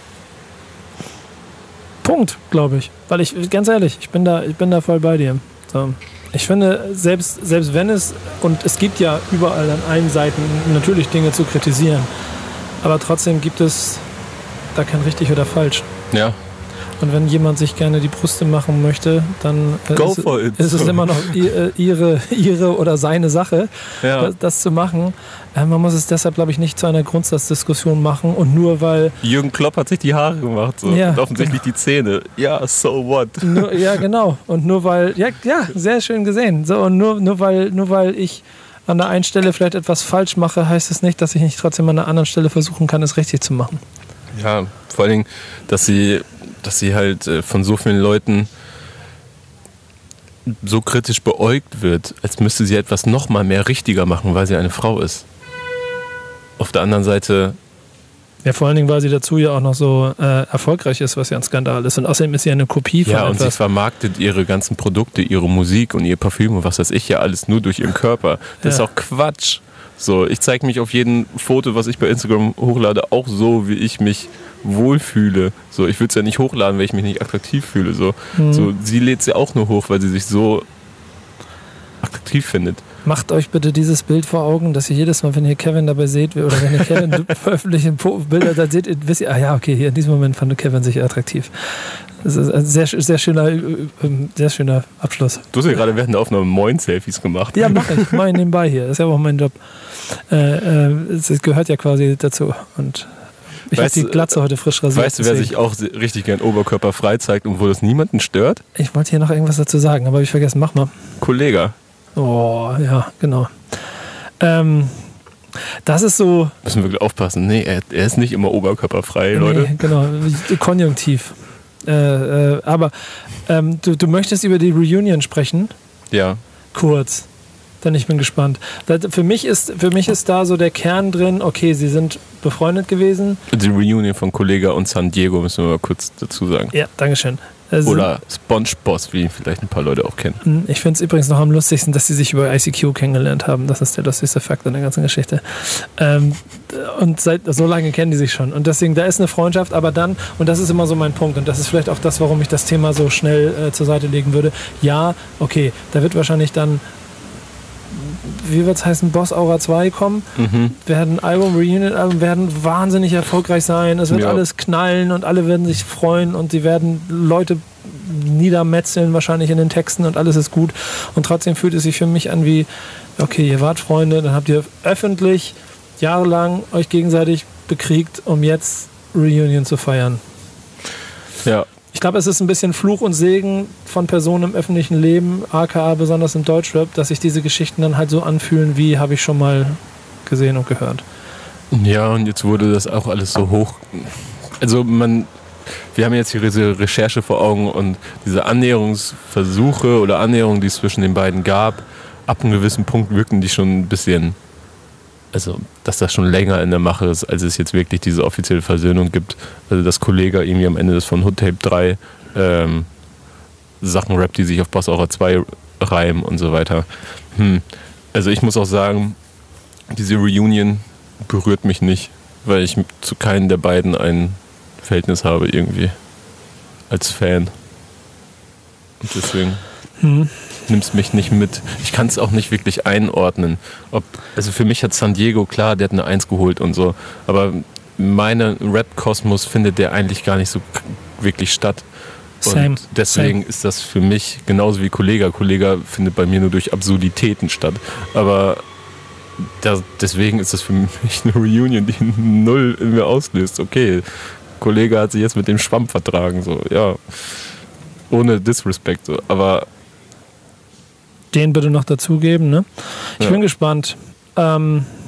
Punkt, glaube ich. Weil ganz ehrlich, ich bin da voll bei dir. So. Ich finde, selbst wenn es gibt ja überall an allen Seiten natürlich Dinge zu kritisieren, aber trotzdem gibt es da kein richtig oder falsch. Ja. Und wenn jemand sich gerne die Brüste machen möchte, dann ist es immer noch ihre oder seine Sache, das zu machen. Man muss es deshalb, glaube ich, nicht zu einer Grundsatzdiskussion machen und nur weil... Jürgen Klopp hat sich die Haare gemacht so. Und offensichtlich die Zähne. Ja, so what? Ja, genau. Und nur weil... Ja, sehr schön gesehen. So, und nur weil ich an der einen Stelle vielleicht etwas falsch mache, heißt es nicht, dass ich nicht trotzdem an der anderen Stelle versuchen kann, es richtig zu machen. Ja, vor allen Dingen, dass sie halt von so vielen Leuten so kritisch beäugt wird, als müsste sie etwas noch mal mehr richtiger machen, weil sie eine Frau ist. auf der anderen Seite... Ja, vor allen Dingen, weil sie dazu ja auch noch so erfolgreich ist, was ja ein Skandal ist. Und außerdem ist sie eine Kopie von Ja, und etwas. sie vermarktet ihre ganzen Produkte, ihre Musik und ihr Parfüm und was weiß ich ja alles nur durch ihren Körper. Das ist auch Quatsch. So, ich zeige mich auf jedem Foto, was ich bei Instagram hochlade, auch so, wie ich mich wohlfühle. So, ich würde es ja nicht hochladen, weil ich mich nicht attraktiv fühle. So, sie lädt sie auch nur hoch, weil sie sich so attraktiv findet. Macht euch bitte dieses Bild vor Augen, dass ihr jedes Mal, wenn ihr Kevin dabei seht, oder wenn ihr Kevin veröffentlicht Bilder, dann seht ihr, wisst ihr, hier in diesem Moment fand Kevin sich attraktiv. Das ist ein sehr schöner Abschluss. Du hast ja gerade während der Aufnahme Moin-Selfies gemacht. Ja, mache ich. Mach ich nebenbei hier. Das ist ja auch mein Job. Es gehört ja quasi dazu. Und ich habe die Glatze heute frisch rasiert. Weißt du, wer sich auch richtig gern oberkörperfrei zeigt und wo das niemanden stört? Ich wollte hier noch irgendwas dazu sagen, aber habe ich vergessen. Mach mal. Kollege. Oh, ja, genau. Das ist so... Müssen wir wirklich aufpassen. Nee, er ist nicht immer oberkörperfrei, Leute. Nee, genau, konjunktiv. Aber du möchtest über die Reunion sprechen? Ja. Kurz. Denn ich bin gespannt. Für mich ist da so der Kern drin, okay, sie sind befreundet gewesen. Die Reunion von Kollega und San Diego müssen wir mal kurz dazu sagen. Ja, dankeschön. Oder SpongeBoss, wie vielleicht ein paar Leute auch kennen. Ich finde es übrigens noch am lustigsten, dass sie sich über ICQ kennengelernt haben. Das ist der lustigste Fakt an der ganzen Geschichte. Und seit so lange kennen die sich schon. Und deswegen, da ist eine Freundschaft, aber dann, und das ist immer so mein Punkt, und das ist vielleicht auch das, warum ich das Thema so schnell zur Seite legen würde. Ja, okay, da wird wahrscheinlich dann, wie wird es heißen, Boss Aura 2 kommen, werden Reunion-Album werden wahnsinnig erfolgreich sein, es wird alles knallen und alle werden sich freuen und sie werden Leute niedermetzeln wahrscheinlich in den Texten und alles ist gut und trotzdem fühlt es sich für mich an wie, okay, ihr wart Freunde, dann habt ihr öffentlich jahrelang euch gegenseitig bekriegt, um jetzt Reunion zu feiern. Ja. Ich glaube, es ist ein bisschen Fluch und Segen von Personen im öffentlichen Leben, aka besonders im Deutschrap, dass sich diese Geschichten dann halt so anfühlen, wie habe ich schon mal gesehen und gehört. Ja, und jetzt wurde das auch alles so hoch. Also wir haben jetzt hier diese Recherche vor Augen und diese Annäherungsversuche oder Annäherungen, die es zwischen den beiden gab, ab einem gewissen Punkt wirken die schon ein bisschen, also dass das schon länger in der Mache ist, als es jetzt wirklich diese offizielle Versöhnung gibt. Also dass Kollega irgendwie am Ende des von Hood Tape 3 Sachen rappt, die sich auf Boss Aura 2 reimen und so weiter. Also ich muss auch sagen, diese Reunion berührt mich nicht, weil ich zu keinem der beiden ein Verhältnis habe irgendwie als Fan. Und deswegen nimmst mich nicht mit. Ich kann es auch nicht wirklich einordnen. Also für mich hat San Diego, klar, der hat eine 1 geholt und so, aber meine Rap-Kosmos findet der eigentlich gar nicht so wirklich statt. Und deswegen ist das für mich genauso wie Kollega. Kollega findet bei mir nur durch Absurditäten statt. Aber deswegen ist das für mich eine Reunion, die null in mir auslöst. Okay, Kollega hat sich jetzt mit dem Schwamm vertragen, so, ja. Ohne Disrespect, so, aber den bitte noch dazugeben, ne? Ich bin gespannt. Ja,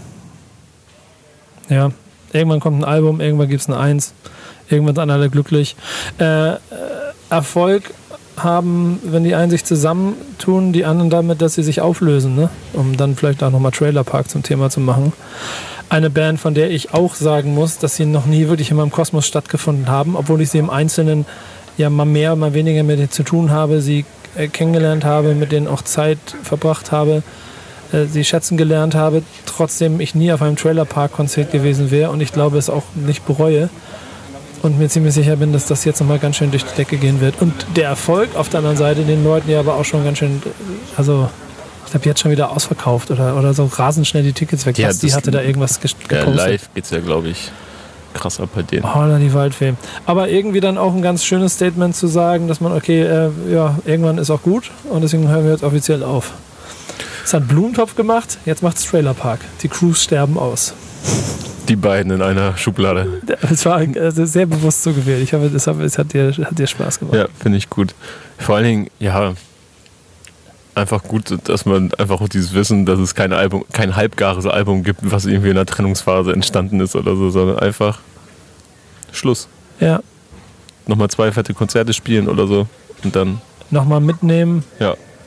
irgendwann kommt ein Album, irgendwann gibt es eine 1, irgendwann sind alle glücklich. Erfolg haben, wenn die einen sich zusammentun, die anderen damit, dass sie sich auflösen, ne? Um dann vielleicht auch nochmal Trailer Park zum Thema zu machen. Eine Band, von der ich auch sagen muss, dass sie noch nie wirklich in meinem Kosmos stattgefunden haben, obwohl ich sie im Einzelnen ja mal mehr, mal weniger mit denen zu tun habe, sie kennengelernt habe, mit denen auch Zeit verbracht habe, sie schätzen gelernt habe, trotzdem ich nie auf einem Trailer-Park-Konzert gewesen wäre und ich glaube es auch nicht bereue und mir ziemlich sicher bin, dass das jetzt nochmal ganz schön durch die Decke gehen wird. Und der Erfolg auf der anderen Seite, den Leuten ja aber auch schon ganz schön, also ich glaube jetzt schon wieder ausverkauft oder so rasend schnell die Tickets weg. Ja, die hatte da irgendwas gepostet. Ja, live geht's ja, glaube ich, krass ab bei denen. Holla die Waldfee. Aber irgendwie dann auch ein ganz schönes Statement zu sagen, dass man, okay, irgendwann ist auch gut und deswegen hören wir jetzt offiziell auf. Es hat Blumentopf gemacht, jetzt macht's Trailer Park. Die Crews sterben aus. Die beiden in einer Schublade. Das war sehr bewusst so gewählt. Ich hoffe, es hat dir Spaß gemacht. Ja, finde ich gut. Vor allen Dingen, ja, einfach gut, dass man einfach auch dieses Wissen, dass es kein halbgares Album gibt, was irgendwie in der Trennungsphase entstanden ist oder so, sondern einfach Schluss. Ja. Nochmal 2 fette Konzerte spielen oder so und dann nochmal mitnehmen. Ja.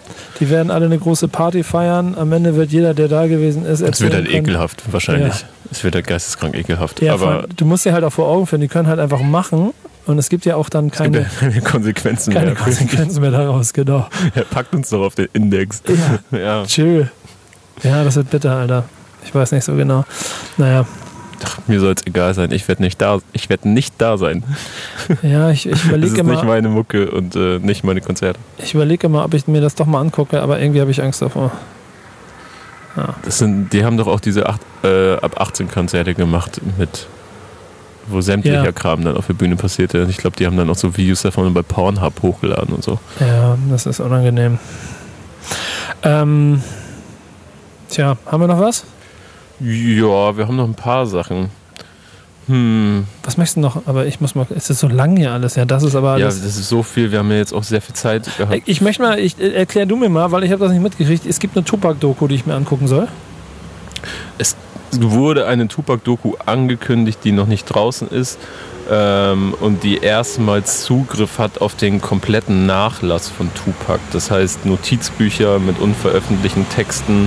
Die werden alle eine große Party feiern. Am Ende wird jeder, der da gewesen ist, es wird halt ekelhaft, wahrscheinlich. Ja. Es wird halt geisteskrank ekelhaft. Ja, aber du musst dir halt auch vor Augen führen, die können halt einfach machen. Und es gibt ja auch dann keine Konsequenzen mehr daraus, genau. Ja, packt uns doch auf den Index. Ja. Chill. Ja, das wird bitter, Alter. Ich weiß nicht so genau. Naja. Ach, mir soll es egal sein. Ich werde nicht da sein. Ja, ich überlege Das ist nicht meine Mucke und nicht meine Konzerte. Ich überlege mal, ob ich mir das doch mal angucke, aber irgendwie habe ich Angst davor. Ja. Die haben doch auch diese ab 18 Konzerte gemacht, wo sämtlicher Kram dann auf der Bühne passierte. Ich glaube, die haben dann auch so Videos davon bei Pornhub hochgeladen und so. Ja, das ist unangenehm. Haben wir noch was? Ja, wir haben noch ein paar Sachen. Was möchtest du noch? Aber ich muss mal. Es ist so lang hier alles. Ja, das ist aber alles. Ja, das ist so viel. Wir haben ja jetzt auch sehr viel Zeit gehabt. Erklär du mir mal, weil ich habe das nicht mitgekriegt. Es gibt eine Tupac-Doku, die ich mir angucken soll. Es wurde eine Tupac-Doku angekündigt, die noch nicht draußen ist und die erstmals Zugriff hat auf den kompletten Nachlass von Tupac. Das heißt Notizbücher mit unveröffentlichten Texten.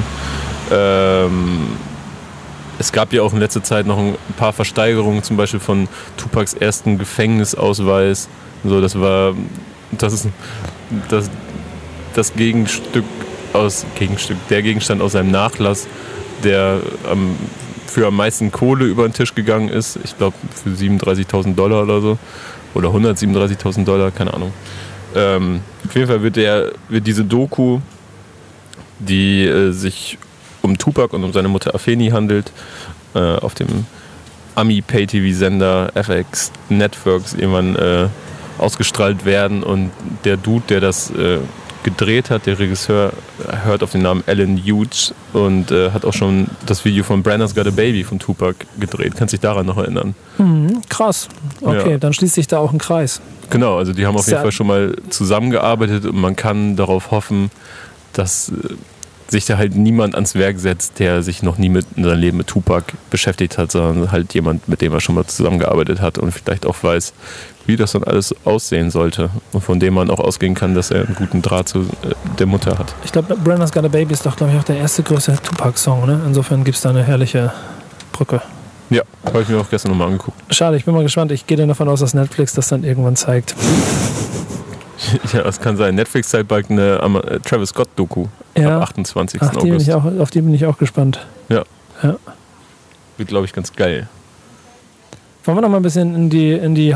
Es gab ja auch in letzter Zeit noch ein paar Versteigerungen, zum Beispiel von Tupacs ersten Gefängnisausweis. So, das ist das Gegenstand aus seinem Nachlass, der für am meisten Kohle über den Tisch gegangen ist. Ich glaube für $37.000 oder so. Oder $137.000, keine Ahnung. Auf jeden Fall wird diese Doku, die sich um Tupac und um seine Mutter Afeni handelt, auf dem Ami-Pay-TV-Sender FX Networks irgendwann ausgestrahlt werden. Und der Dude, der das gedreht hat, der Regisseur, hört auf den Namen Alan Hughes und hat auch schon das Video von Brenda's Got a Baby von Tupac gedreht. Kannst dich daran noch erinnern? Krass. Okay, dann schließt sich da auch ein Kreis. Genau, also die haben auf jeden Fall schon mal zusammengearbeitet und man kann darauf hoffen, dass sich da halt niemand ans Werk setzt, der sich noch nie in seinem Leben mit Tupac beschäftigt hat, sondern halt jemand, mit dem er schon mal zusammengearbeitet hat und vielleicht auch weiß, wie das dann alles aussehen sollte und von dem man auch ausgehen kann, dass er einen guten Draht zu der Mutter hat. Ich glaube, Brenda's Got a Baby ist doch, glaube ich, auch der erste größere Tupac-Song, ne? Insofern gibt es da eine herrliche Brücke. Ja, habe ich mir auch gestern nochmal angeguckt. Schade, ich bin mal gespannt. Ich gehe dann davon aus, dass Netflix das dann irgendwann zeigt. Ja, das kann sein. Netflix zeigt bald eine Travis Scott-Doku ab 28. August. Auf die bin ich auch gespannt. Ja. Wird, glaube ich, ganz geil. Wollen wir noch mal ein bisschen in die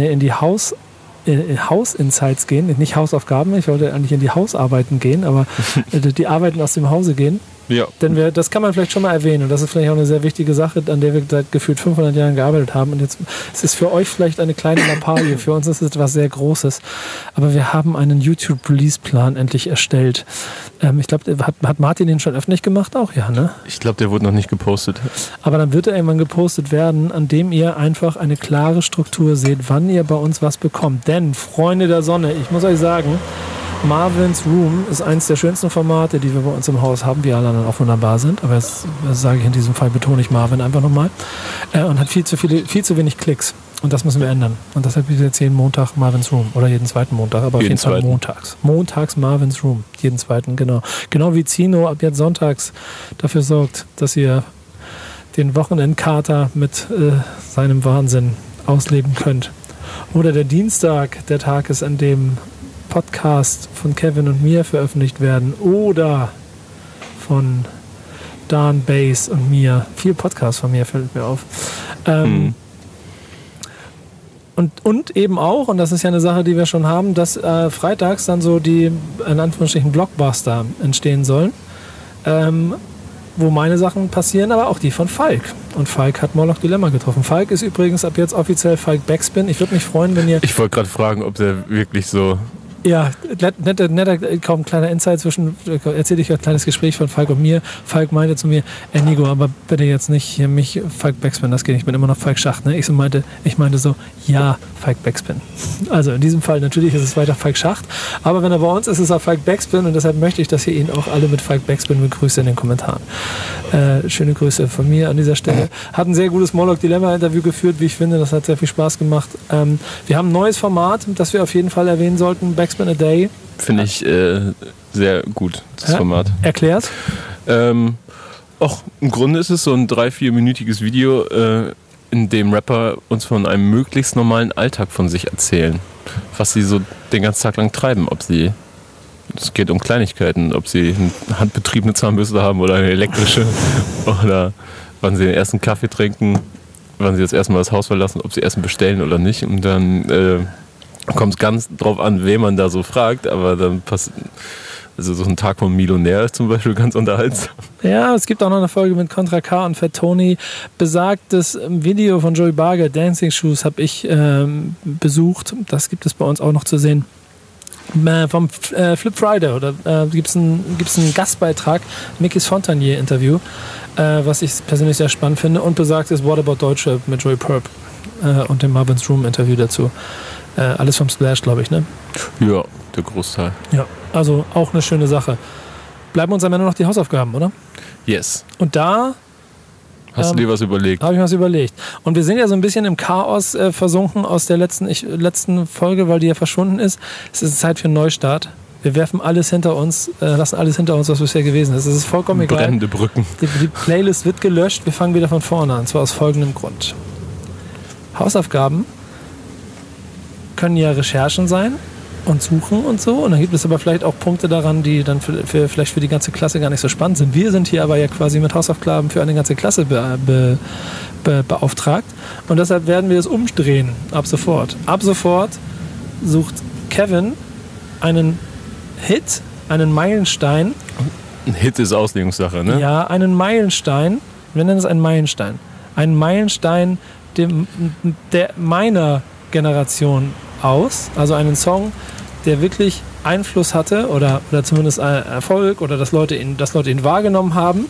Haus-Insights gehen? Nicht Hausaufgaben, ich wollte eigentlich in die Hausarbeiten gehen, aber die Arbeiten aus dem Hause gehen. Ja. Denn das kann man vielleicht schon mal erwähnen und das ist vielleicht auch eine sehr wichtige Sache, an der wir seit gefühlt 500 Jahren gearbeitet haben. Und jetzt es ist für euch vielleicht eine kleine Lappalie, für uns ist es etwas sehr Großes. Aber wir haben einen YouTube-Release-Plan endlich erstellt. Ich glaube, hat Martin den schon öffentlich gemacht auch? Ja, ne? Ich glaube, der wurde noch nicht gepostet. Aber dann wird er irgendwann gepostet werden, an dem ihr einfach eine klare Struktur seht, wann ihr bei uns was bekommt. Denn, Freunde der Sonne, ich muss euch sagen, Marvin's Room ist eines der schönsten Formate, die wir bei uns im Haus haben, wie alle anderen auch wunderbar sind. Aber das sage ich in diesem Fall, betone ich Marvin einfach nochmal. Und hat viel zu wenig Klicks. Und das müssen wir ändern. Und deshalb wird jetzt jeden Montag Marvin's Room. Oder jeden zweiten Montag, aber auf jeden Fall montags. Montags Marvin's Room. Jeden zweiten, genau. Genau wie Zino ab jetzt sonntags dafür sorgt, dass ihr den Wochenendkater mit seinem Wahnsinn ausleben könnt. Oder der Dienstag, der Tag ist, an dem Podcast von Kevin und mir veröffentlicht werden oder von Dan Bass und mir. Viel Podcast von mir fällt mir auf. Und eben auch, und das ist ja eine Sache, die wir schon haben, dass freitags dann so die, in Anführungsstrichen, Blockbuster entstehen sollen. Wo meine Sachen passieren, aber auch die von Falk. Und Falk hat Moloch Dilemma getroffen. Falk ist übrigens ab jetzt offiziell Falk Backspin. Ich würde mich freuen, wenn ihr... Ich wollte gerade fragen, ob der wirklich so... Ja, netter kaum kleiner Insight erzähle ich ein kleines Gespräch von Falk und mir. Falk meinte zu mir, Nico, aber bitte jetzt nicht hier mich Falk Backspin, das geht nicht, ich bin immer noch Falk Schacht. Ne? Ich meinte so, ja, Falk Backspin. Also in diesem Fall natürlich ist es weiter Falk Schacht, aber wenn er bei uns ist, ist er Falk Backspin und deshalb möchte ich, dass ihr ihn auch alle mit Falk Backspin begrüßt in den Kommentaren. Schöne Grüße von mir an dieser Stelle. Hat ein sehr gutes Moloch Dilemma Interview geführt, wie ich finde, das hat sehr viel Spaß gemacht. Wir haben ein neues Format, das wir auf jeden Fall erwähnen sollten, Backspin a Day. Finde ich sehr gut, das Format. Erklär's. Im Grunde ist es so ein 3-4-minütiges Video, in dem Rapper uns von einem möglichst normalen Alltag von sich erzählen. Was sie so den ganzen Tag lang treiben. Es geht um Kleinigkeiten, ob sie eine handbetriebene Zahnbürste haben oder eine elektrische. Oder wann sie den ersten Kaffee trinken, wann sie das erste Mal das Haus verlassen, ob sie Essen bestellen oder nicht. Und dann kommt es ganz drauf an, wen man da so fragt. Aber dann passt... Also so ein Tag vom Millionär ist zum Beispiel ganz unterhaltsam. Ja, es gibt auch noch eine Folge mit Contra K und Fat Tony. Besagtes Video von Joey Barger, Dancing Shoes, habe ich besucht. Das gibt es bei uns auch noch zu sehen. Vom Flip Friday gibt es einen Gastbeitrag, Mickey's Fontanier Interview, was ich persönlich sehr spannend finde. Und besagtes What About Deutsche mit Joey Perp und dem Marvin's Room Interview dazu. Alles vom Splash, glaube ich, ne? Ja, der Großteil. Ja, also auch eine schöne Sache. Bleiben uns am Ende noch die Hausaufgaben, oder? Yes. Und da... Hast du dir was überlegt? Habe ich mir was überlegt. Und wir sind ja so ein bisschen im Chaos versunken aus der letzten Folge, weil die ja verschwunden ist. Es ist Zeit für einen Neustart. Wir werfen alles hinter uns, lassen alles hinter uns, was bisher gewesen ist. Es ist vollkommen egal. Brennende Brücken. Die Playlist wird gelöscht. Wir fangen wieder von vorne an. Und zwar aus folgendem Grund. Hausaufgaben können ja Recherchen sein und suchen und so. Und dann gibt es aber vielleicht auch Punkte daran, die dann vielleicht für die ganze Klasse gar nicht so spannend sind. Wir sind hier aber ja quasi mit Hausaufgaben für eine ganze Klasse beauftragt. Und deshalb werden wir es umdrehen ab sofort. Ab sofort sucht Kevin einen Hit, einen Meilenstein. Ein Hit ist Auslegungssache, ne? Ja, einen Meilenstein. Wir nennen es einen Meilenstein. Einen Meilenstein der meiner Generation aus, also einen Song, der wirklich Einfluss hatte oder zumindest Erfolg oder dass Leute ihn wahrgenommen haben,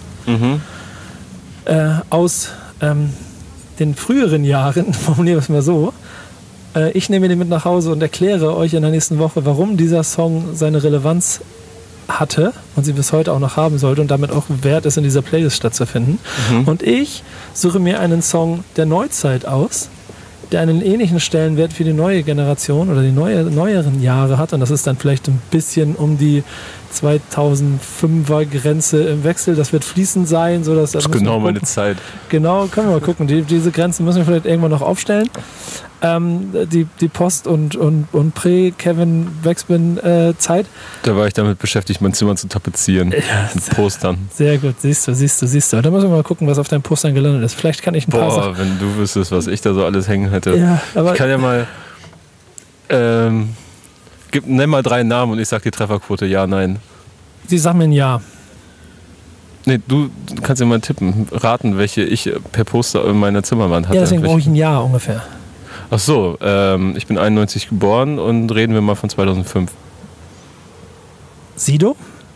aus den früheren Jahren, formulieren wir es mal so. Ich nehme den mit nach Hause und erkläre euch in der nächsten Woche, warum dieser Song seine Relevanz hatte und sie bis heute auch noch haben sollte und damit auch wert ist, in dieser Playlist stattzufinden. Und ich suche mir einen Song der Neuzeit aus, der einen ähnlichen Stellenwert für die neue Generation oder die neueren Jahre hat. Und das ist dann vielleicht ein bisschen um die 2005er Grenze im Wechsel. Das wird fließend sein. Das ist genau meine Zeit. Genau, können wir mal gucken. Diese Grenzen müssen wir vielleicht irgendwann noch aufstellen. Die Post- und Prä-Kevin Backspin-Zeit. Da war ich damit beschäftigt, mein Zimmer zu tapezieren. Ja, mit Postern. Sehr gut, siehst du. Da müssen wir mal gucken, was auf deinen Postern gelandet ist. Vielleicht kann ich ein paar Sachen... wenn du wüsstest, was ich da so alles hängen hätte. Ja, aber ich kann ja mal... nenn mal 3 Namen und ich sag die Trefferquote ja, nein. Sie sagen mir ein Ja. Nee, du kannst ja mal tippen, raten, welche ich per Poster in meiner Zimmerwand hatte. Ja, deswegen brauche ich ein Jahr ungefähr. Ach so, ich bin 91 geboren und reden wir mal von 2005. Sido?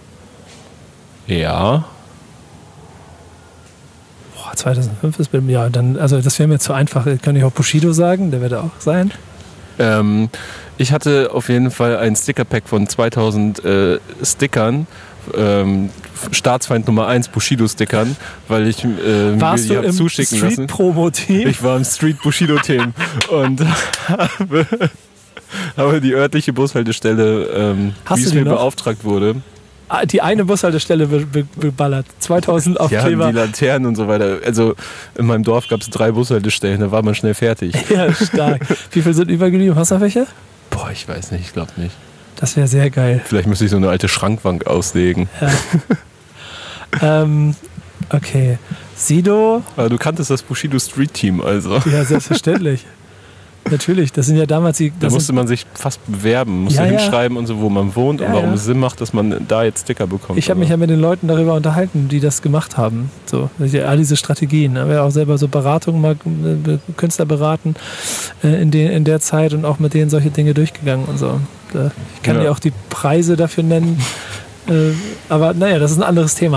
Ja. 2005 ist ja dann, also das wäre mir zu einfach. Kann ich auch Bushido sagen, der wird auch sein. Ich hatte auf jeden Fall ein Stickerpack von 2000 Stickern. Staatsfeind Nummer 1 Bushido-Stickern, weil ich mir die habe zuschicken lassen. Street-Promo-Team? Ich war im Street-Bushido-Team und habe die örtliche Bushaltestelle, wie es mir beauftragt wurde. Die eine Bushaltestelle beballert. 2000 Aufkleber. Ja, die Laternen und so weiter. Also in meinem Dorf gab es 3 Bushaltestellen, da war man schnell fertig. Ja, stark. Wie viele sind übergeblieben? Hast du noch welche? Boah, ich weiß nicht, ich glaube nicht. Das wäre sehr geil. Vielleicht müsste ich so eine alte Schrankwand auslegen. Ja. Okay. Sido. Aber du kanntest das Bushido Street Team also. Ja, selbstverständlich. Natürlich, das sind ja damals die... Da musste man sich fast bewerben, musste hinschreiben und so, wo man wohnt und warum es Sinn macht, dass man da jetzt Sticker bekommt. Ich habe mich ja mit den Leuten darüber unterhalten, die das gemacht haben. So, all diese Strategien. Ich habe ja auch selber so Beratungen, mal Künstler beraten in der Zeit und auch mit denen solche Dinge durchgegangen und so. Ich kann dir auch die Preise dafür nennen. Aber naja, das ist ein anderes Thema.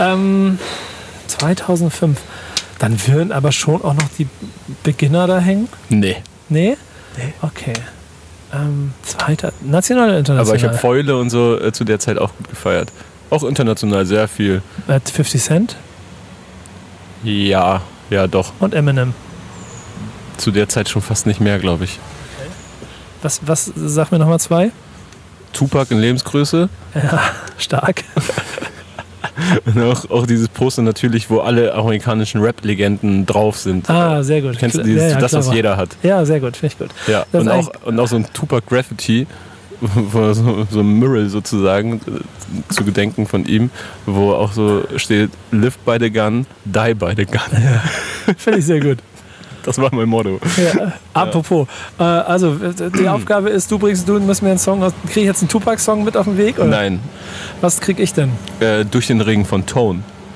2005. Dann würden aber schon auch noch die Beginner da hängen? Nee. Nee? Okay. National oder international? Aber ich habe Fäule und so zu der Zeit auch gut gefeiert. Auch international sehr viel. 50 Cent? Ja, doch. Und Eminem? Zu der Zeit schon fast nicht mehr, glaube ich. Okay. Was sag mir nochmal 2? Tupac in Lebensgröße. Ja, stark. Und auch dieses Poster natürlich, wo alle amerikanischen Rap-Legenden drauf sind. Ah, sehr gut. Kennst du dieses, das, was jeder hat? Ja, sehr gut, finde ich gut. Ja, und auch so ein Tupac-Graffiti, wo so ein Mural sozusagen, zu gedenken von ihm, wo auch so steht, live by the gun, die by the gun. Ja, finde ich sehr gut. Das war mein Motto. Ja. Apropos, also die Aufgabe ist, du musst mir einen Song aus. Kriege ich jetzt einen Tupac-Song mit auf den Weg? Oder? Nein. Was kriege ich denn? Durch den Regen von Tone.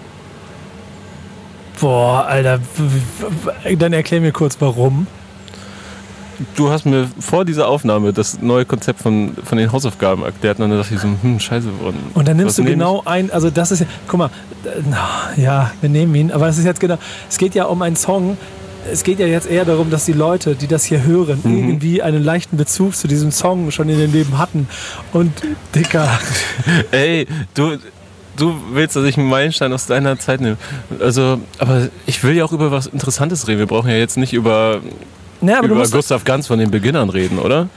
Boah, Alter, dann erklär mir kurz, warum. Du hast mir vor dieser Aufnahme das neue Konzept von den Hausaufgaben erklärt und dann dachte ich so, scheiße. Und dann nimmst du genau also das ist ja, guck mal, ja, wir nehmen ihn, aber es ist jetzt genau, es geht ja um einen Song. Es geht ja jetzt eher darum, dass die Leute, die das hier hören, irgendwie einen leichten Bezug zu diesem Song schon in ihrem Leben hatten. Und, Dicker. Ey, du willst, dass ich einen Meilenstein aus deiner Zeit nehme. Also, aber ich will ja auch über was Interessantes reden. Wir brauchen ja jetzt nicht über Gustav Ganz von den Beginnern reden, oder?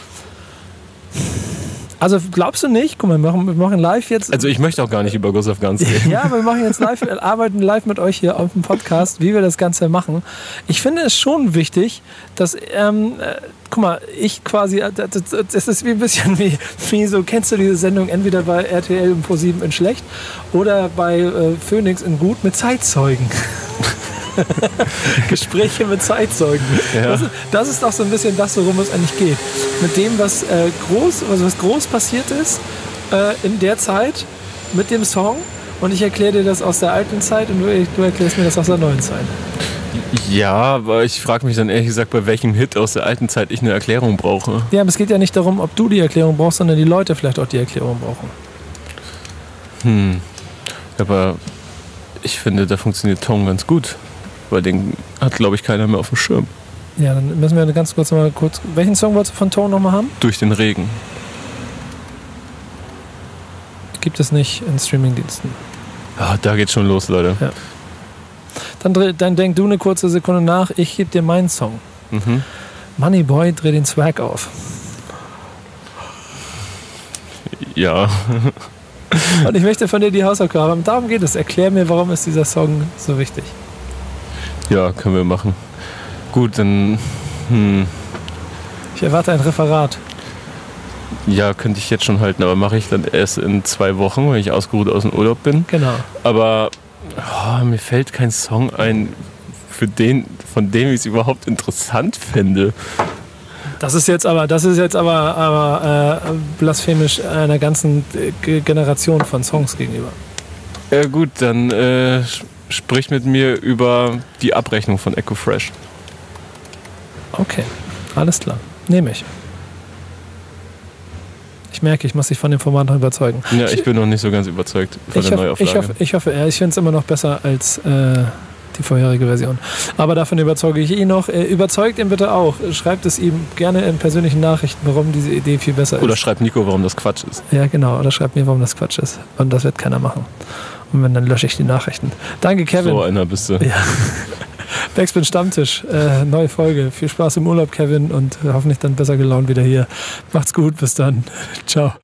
Also glaubst du nicht? Guck mal, wir machen live jetzt. Also ich möchte auch gar nicht über Gustav Ganz reden. Ja, aber wir machen jetzt live, arbeiten live mit euch hier auf dem Podcast, wie wir das Ganze machen. Ich finde es schon wichtig, dass, guck mal, ich quasi, das ist wie ein bisschen wie so, kennst du diese Sendung entweder bei RTL und Pro7 in schlecht oder bei Phoenix in gut mit Zeitzeugen. Gespräche mit Zeitzeugen. Ja. Das ist doch so ein bisschen das, worum es eigentlich geht. Mit dem, was groß passiert ist in der Zeit mit dem Song. Und ich erkläre dir das aus der alten Zeit und du erklärst mir das aus der neuen Zeit. Ja, aber ich frage mich dann ehrlich gesagt, bei welchem Hit aus der alten Zeit ich eine Erklärung brauche. Ja, aber es geht ja nicht darum, ob du die Erklärung brauchst, sondern die Leute vielleicht auch die Erklärung brauchen. Aber ich finde, da funktioniert Tone ganz gut. Weil den hat, glaube ich, keiner mehr auf dem Schirm. Ja, dann müssen wir ganz kurz. Welchen Song wolltest du von Tone nochmal haben? Durch den Regen. Gibt es nicht in Streamingdiensten. Ah, da geht's schon los, Leute. Ja. Dann denk du eine kurze Sekunde nach, ich gebe dir meinen Song. Moneyboy, dreh den Swag auf. Ja. Und ich möchte von dir die Hausaufgabe haben. Darum geht es. Erklär mir, warum ist dieser Song so wichtig. Ja, können wir machen. Gut, dann... Ich erwarte ein Referat. Ja, könnte ich jetzt schon halten, aber mache ich dann erst in 2 Wochen, wenn ich ausgeruht aus dem Urlaub bin. Genau. Aber mir fällt kein Song ein, von dem ich es überhaupt interessant fände. Das ist jetzt aber blasphemisch einer ganzen Generation von Songs gegenüber. Ja gut, dann sprich mit mir über die Abrechnung von Echo Fresh. Okay, alles klar. Nehme ich. Ich merke, ich muss dich von dem Format noch überzeugen. Ja, ich bin noch nicht so ganz überzeugt von der Neuauflage. Ich hoffe, ich finde es immer noch besser als die vorherige Version. Aber davon überzeuge ich ihn noch. Überzeugt ihn bitte auch. Schreibt es ihm gerne in persönlichen Nachrichten, warum diese Idee viel besser ist. Oder schreibt Nico, warum das Quatsch ist. Ja, genau. Oder schreibt mir, warum das Quatsch ist. Und das wird keiner machen. Und wenn, dann lösche ich die Nachrichten. Danke, Kevin. So einer bist du. Ja. Backspin Stammtisch, neue Folge. Viel Spaß im Urlaub, Kevin, und hoffentlich dann besser gelaunt wieder hier. Macht's gut, bis dann. Ciao.